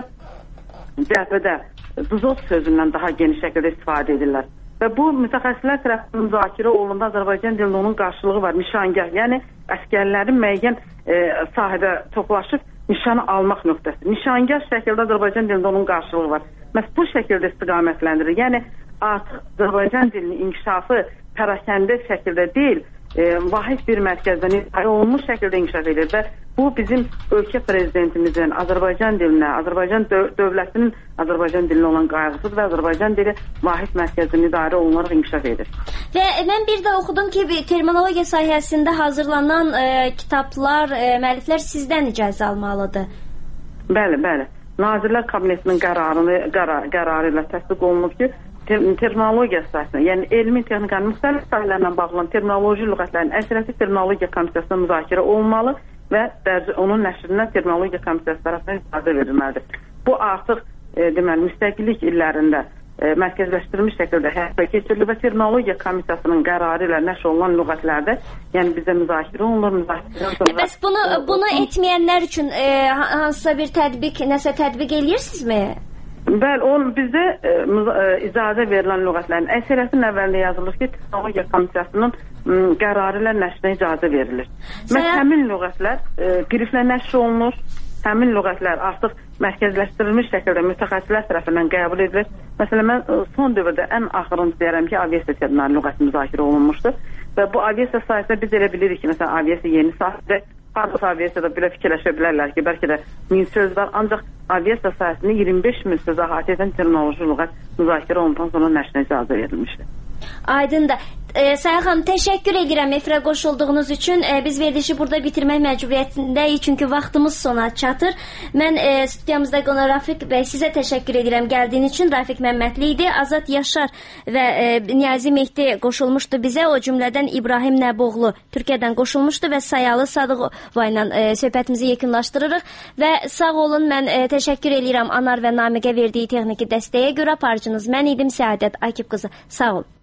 Speaker 14: cəhbədə duzot sözündən daha geniş şəkildə istifadə edirlər. Və bu mütəxəssislər tərəfindən müzakirə olunduğunda Azərbaycan dilində onun qarşılığı var, nişangah. Yəni əsgərlərin müəyyən e, sahədə toplaşıb nişanı almaq nöqtəsi. Nişangah şəkildə Azərbaycan dilində onun qarşılığı var. Məhz bu şəkildə istiqamətləndirir. Yəni artıq Azərbaycan dilinin inkişafı pərakəndə şəkildə deyil, E, vahid bir mərkəzdən ifadə olunmuş şəkildə inkişaf edir və bu bizim ölkə prezidentimizin Azərbaycan dilinə, Azərbaycan döv dövlətinin Azərbaycan dilinə olan qayğısıdır və Azərbaycan dili vahid mərkəzdən idarə olunaraq inkişaf edir.
Speaker 9: Və mən bir də oxudum ki, terminologiya sahəsində hazırlanan e, kitablar, e, müəlliflər sizdən icazə almalıdır.
Speaker 14: Bəli, bəli. Nazirlər Kabinetinin qərarını, qərar, qərarı ilə təsdiq olunub ki, terminologiya sahəsində, yəni elmi texnikanın müxtəlif sahələrlə bağlı terminoloji lüğətlərin əsrəti Terminologiya Komissiyasına müzakirə olunmalı və dərc onun nəşrinə Terminologiya Komissiyası tərəfindən icazə verilməlidir. Bu artıq e, deməli müstəqillik illərində e, mərkəzləşdirilmiş şəkildə həyata keçirilir və Terminologiya Komissiyasının qərarı ilə nəşr olunan lüğətlərdə, yəni bizə müzakirə olunur, müzakirədən sonra.
Speaker 9: Bəs bunu bunu etməyənlər üçün e, hansısa bir tətbiq, nəsə tətbiq eləyirsinizmi?
Speaker 14: Bəli, onun bizdə e, e, icazə verilən lüğətlərin əksəriyyətinin əvvəlində yazılır ki, Terminologiya Komissiyasının qərarı ilə nəşrinə icazə verilir. Sən... Həmin lüğətlər e, qriflə nəşr olunur, həmin lüğətlər artıq mərkəzləşdirilmiş şəkildə mütəxəssislər tərəfindən qəbul edilir. Məsələn, mən son dövrdə ən axırıncı deyərəm ki, aviasiya terminali lüğəti müzakirə olunmuşdur və bu aviasiya sahəsində biz elə bilirik ki, məsələn, aviasiya yeni sahədir. Harada aviasiyada belə fikirləşə bilərlər ki, bəlkə də min söz var, ancaq aviasiya sahəsində iyirmi beş min söz əhatə edən terminoloji lüğət müzakirə olundan sonra nəşrinə icazə verilmişdir.
Speaker 9: Aydındır. E, Sayın xanım, təşəkkür edirəm efirə qoşulduğunuz üçün. E, biz verilişi burada bitirmək məcburiyyətindəyik, çünki vaxtımız sona çatır. Mən e, studiyamızda qonaq Rafiq bəy, sizə təşəkkür edirəm gəldiyiniz üçün. Rafiq Məmmədli idi. Azad Yaşar və e, Niyazi Mehdi qoşulmuşdu bizə. O cümlədən İbrahim Nəboğlu Türkiyədən qoşulmuşdu və Sayalı Sadıqova ilə e, söhbətimizi yekunlaşdırırıq. Və sağ olun, mən e, təşəkkür edirəm Anar və Namiqə verdiyi texniki dəstəyə görə. Aparıcınız mən idim, Səadət Akif qızı. Sağ olun.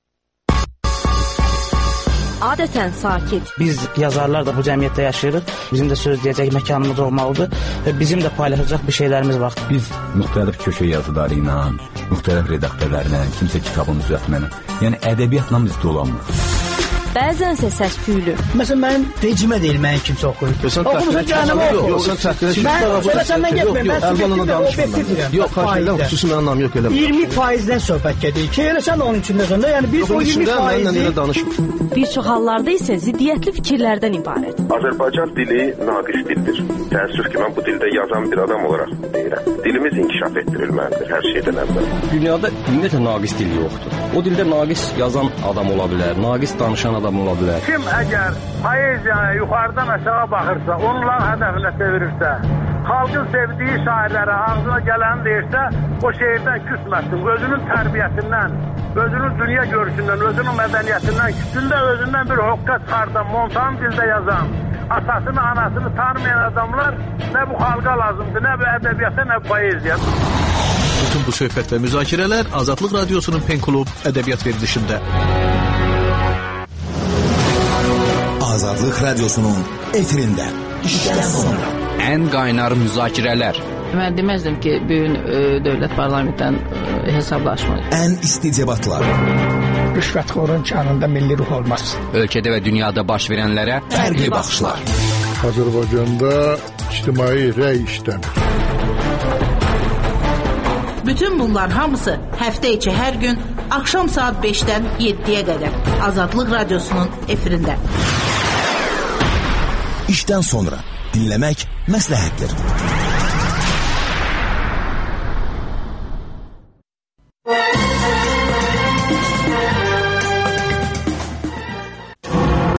Speaker 1: Adətən sakit.
Speaker 2: Biz yazarlar da bu cəmiyyətdə yaşayırıq. Bizim də söz deyəcək məkanımız olmalıdır və bizim də paylaşacaq bir şeylərimiz var.
Speaker 3: Biz müxtəlif köşə yazıları ilə, müxtəlif redaktörlərlə, kimsə kitabın düzəltməni, yəni ədəbiyyatla biz dolanmırıq.
Speaker 1: Bəzənsə səs-küylü.
Speaker 4: Məsələn, mənim vecimə deyil, mənim kimsə oxuyur. Oxumusun cəhənnəmə oxu.
Speaker 13: Yox, sən təhqilə
Speaker 4: Mən belə səndən getməyim, mən subjektiv və obyektiv deyirəm.
Speaker 13: Yox, xahiş edirəm, xüsusi mənim anlam yox, elə.
Speaker 4: iyirmi faizdən söhbət gedir ki, elə sən onun içindəsən də, yəni biz o iyirmi faizi...
Speaker 1: Bir çox hallarda isə ziddiyyətli fikirlərdən ibarət.
Speaker 6: Azərbaycan dili naqis dildir. Təəssüf ki, mən bu dildə yazan bir adam olaraq deyirəm. Dilimiz inkişaf etdirilməlidir hər şeydən əvvəl.
Speaker 7: Dünyada ümumiyyətlə naqis dil yoxdur. O dildə naqis yazan adam ola bilər, naqis danışan adam ola bilər.
Speaker 8: Kim əgər poeziyaya yuxarıdan aşağı baxırsa, onlar hədəfinə çevirirsə, xalqın sevdiyi şairlərə ağzına gələni deyirsə, o şeirdən küsməsin, özünün tərbiyəsindən, özünün dünya görüşündən, özünün mədəniyyətindən, küçündə özündən bir hoqqa çıxardan, montan dildə yazan, atasını, anasını tanımayan adamlar nə bu xalqa lazımdır, nə bu ədəbiyyata, nə bu poeziya.
Speaker 5: Bütün bu söhbət və müzakirələr Azadlıq Radiosunun Pen Klub ədəbiyyat verilişində.
Speaker 15: Azadlıq Radiosunun efirində. İşdən sonra.
Speaker 16: Ən qaynar müzakirələr.
Speaker 17: Mən deməzdim ki, bugün e, dövlət parlamentdən e, hesablaşmaq.
Speaker 15: Ən isti debatlar.
Speaker 4: Rüşvətxorun canında milli ruh olmaz.
Speaker 16: Ölkədə və dünyada baş verənlərə
Speaker 15: fərqli baxışlar.
Speaker 18: Azərbaycanda ictimai rəy işləmir.
Speaker 19: Bütün bunlar hamısı həftə içi hər gün axşam saat beşdən yeddiyə qədər Azadlıq Radiosunun efirində.
Speaker 15: İşdən sonra dinləmək məsləhətdir.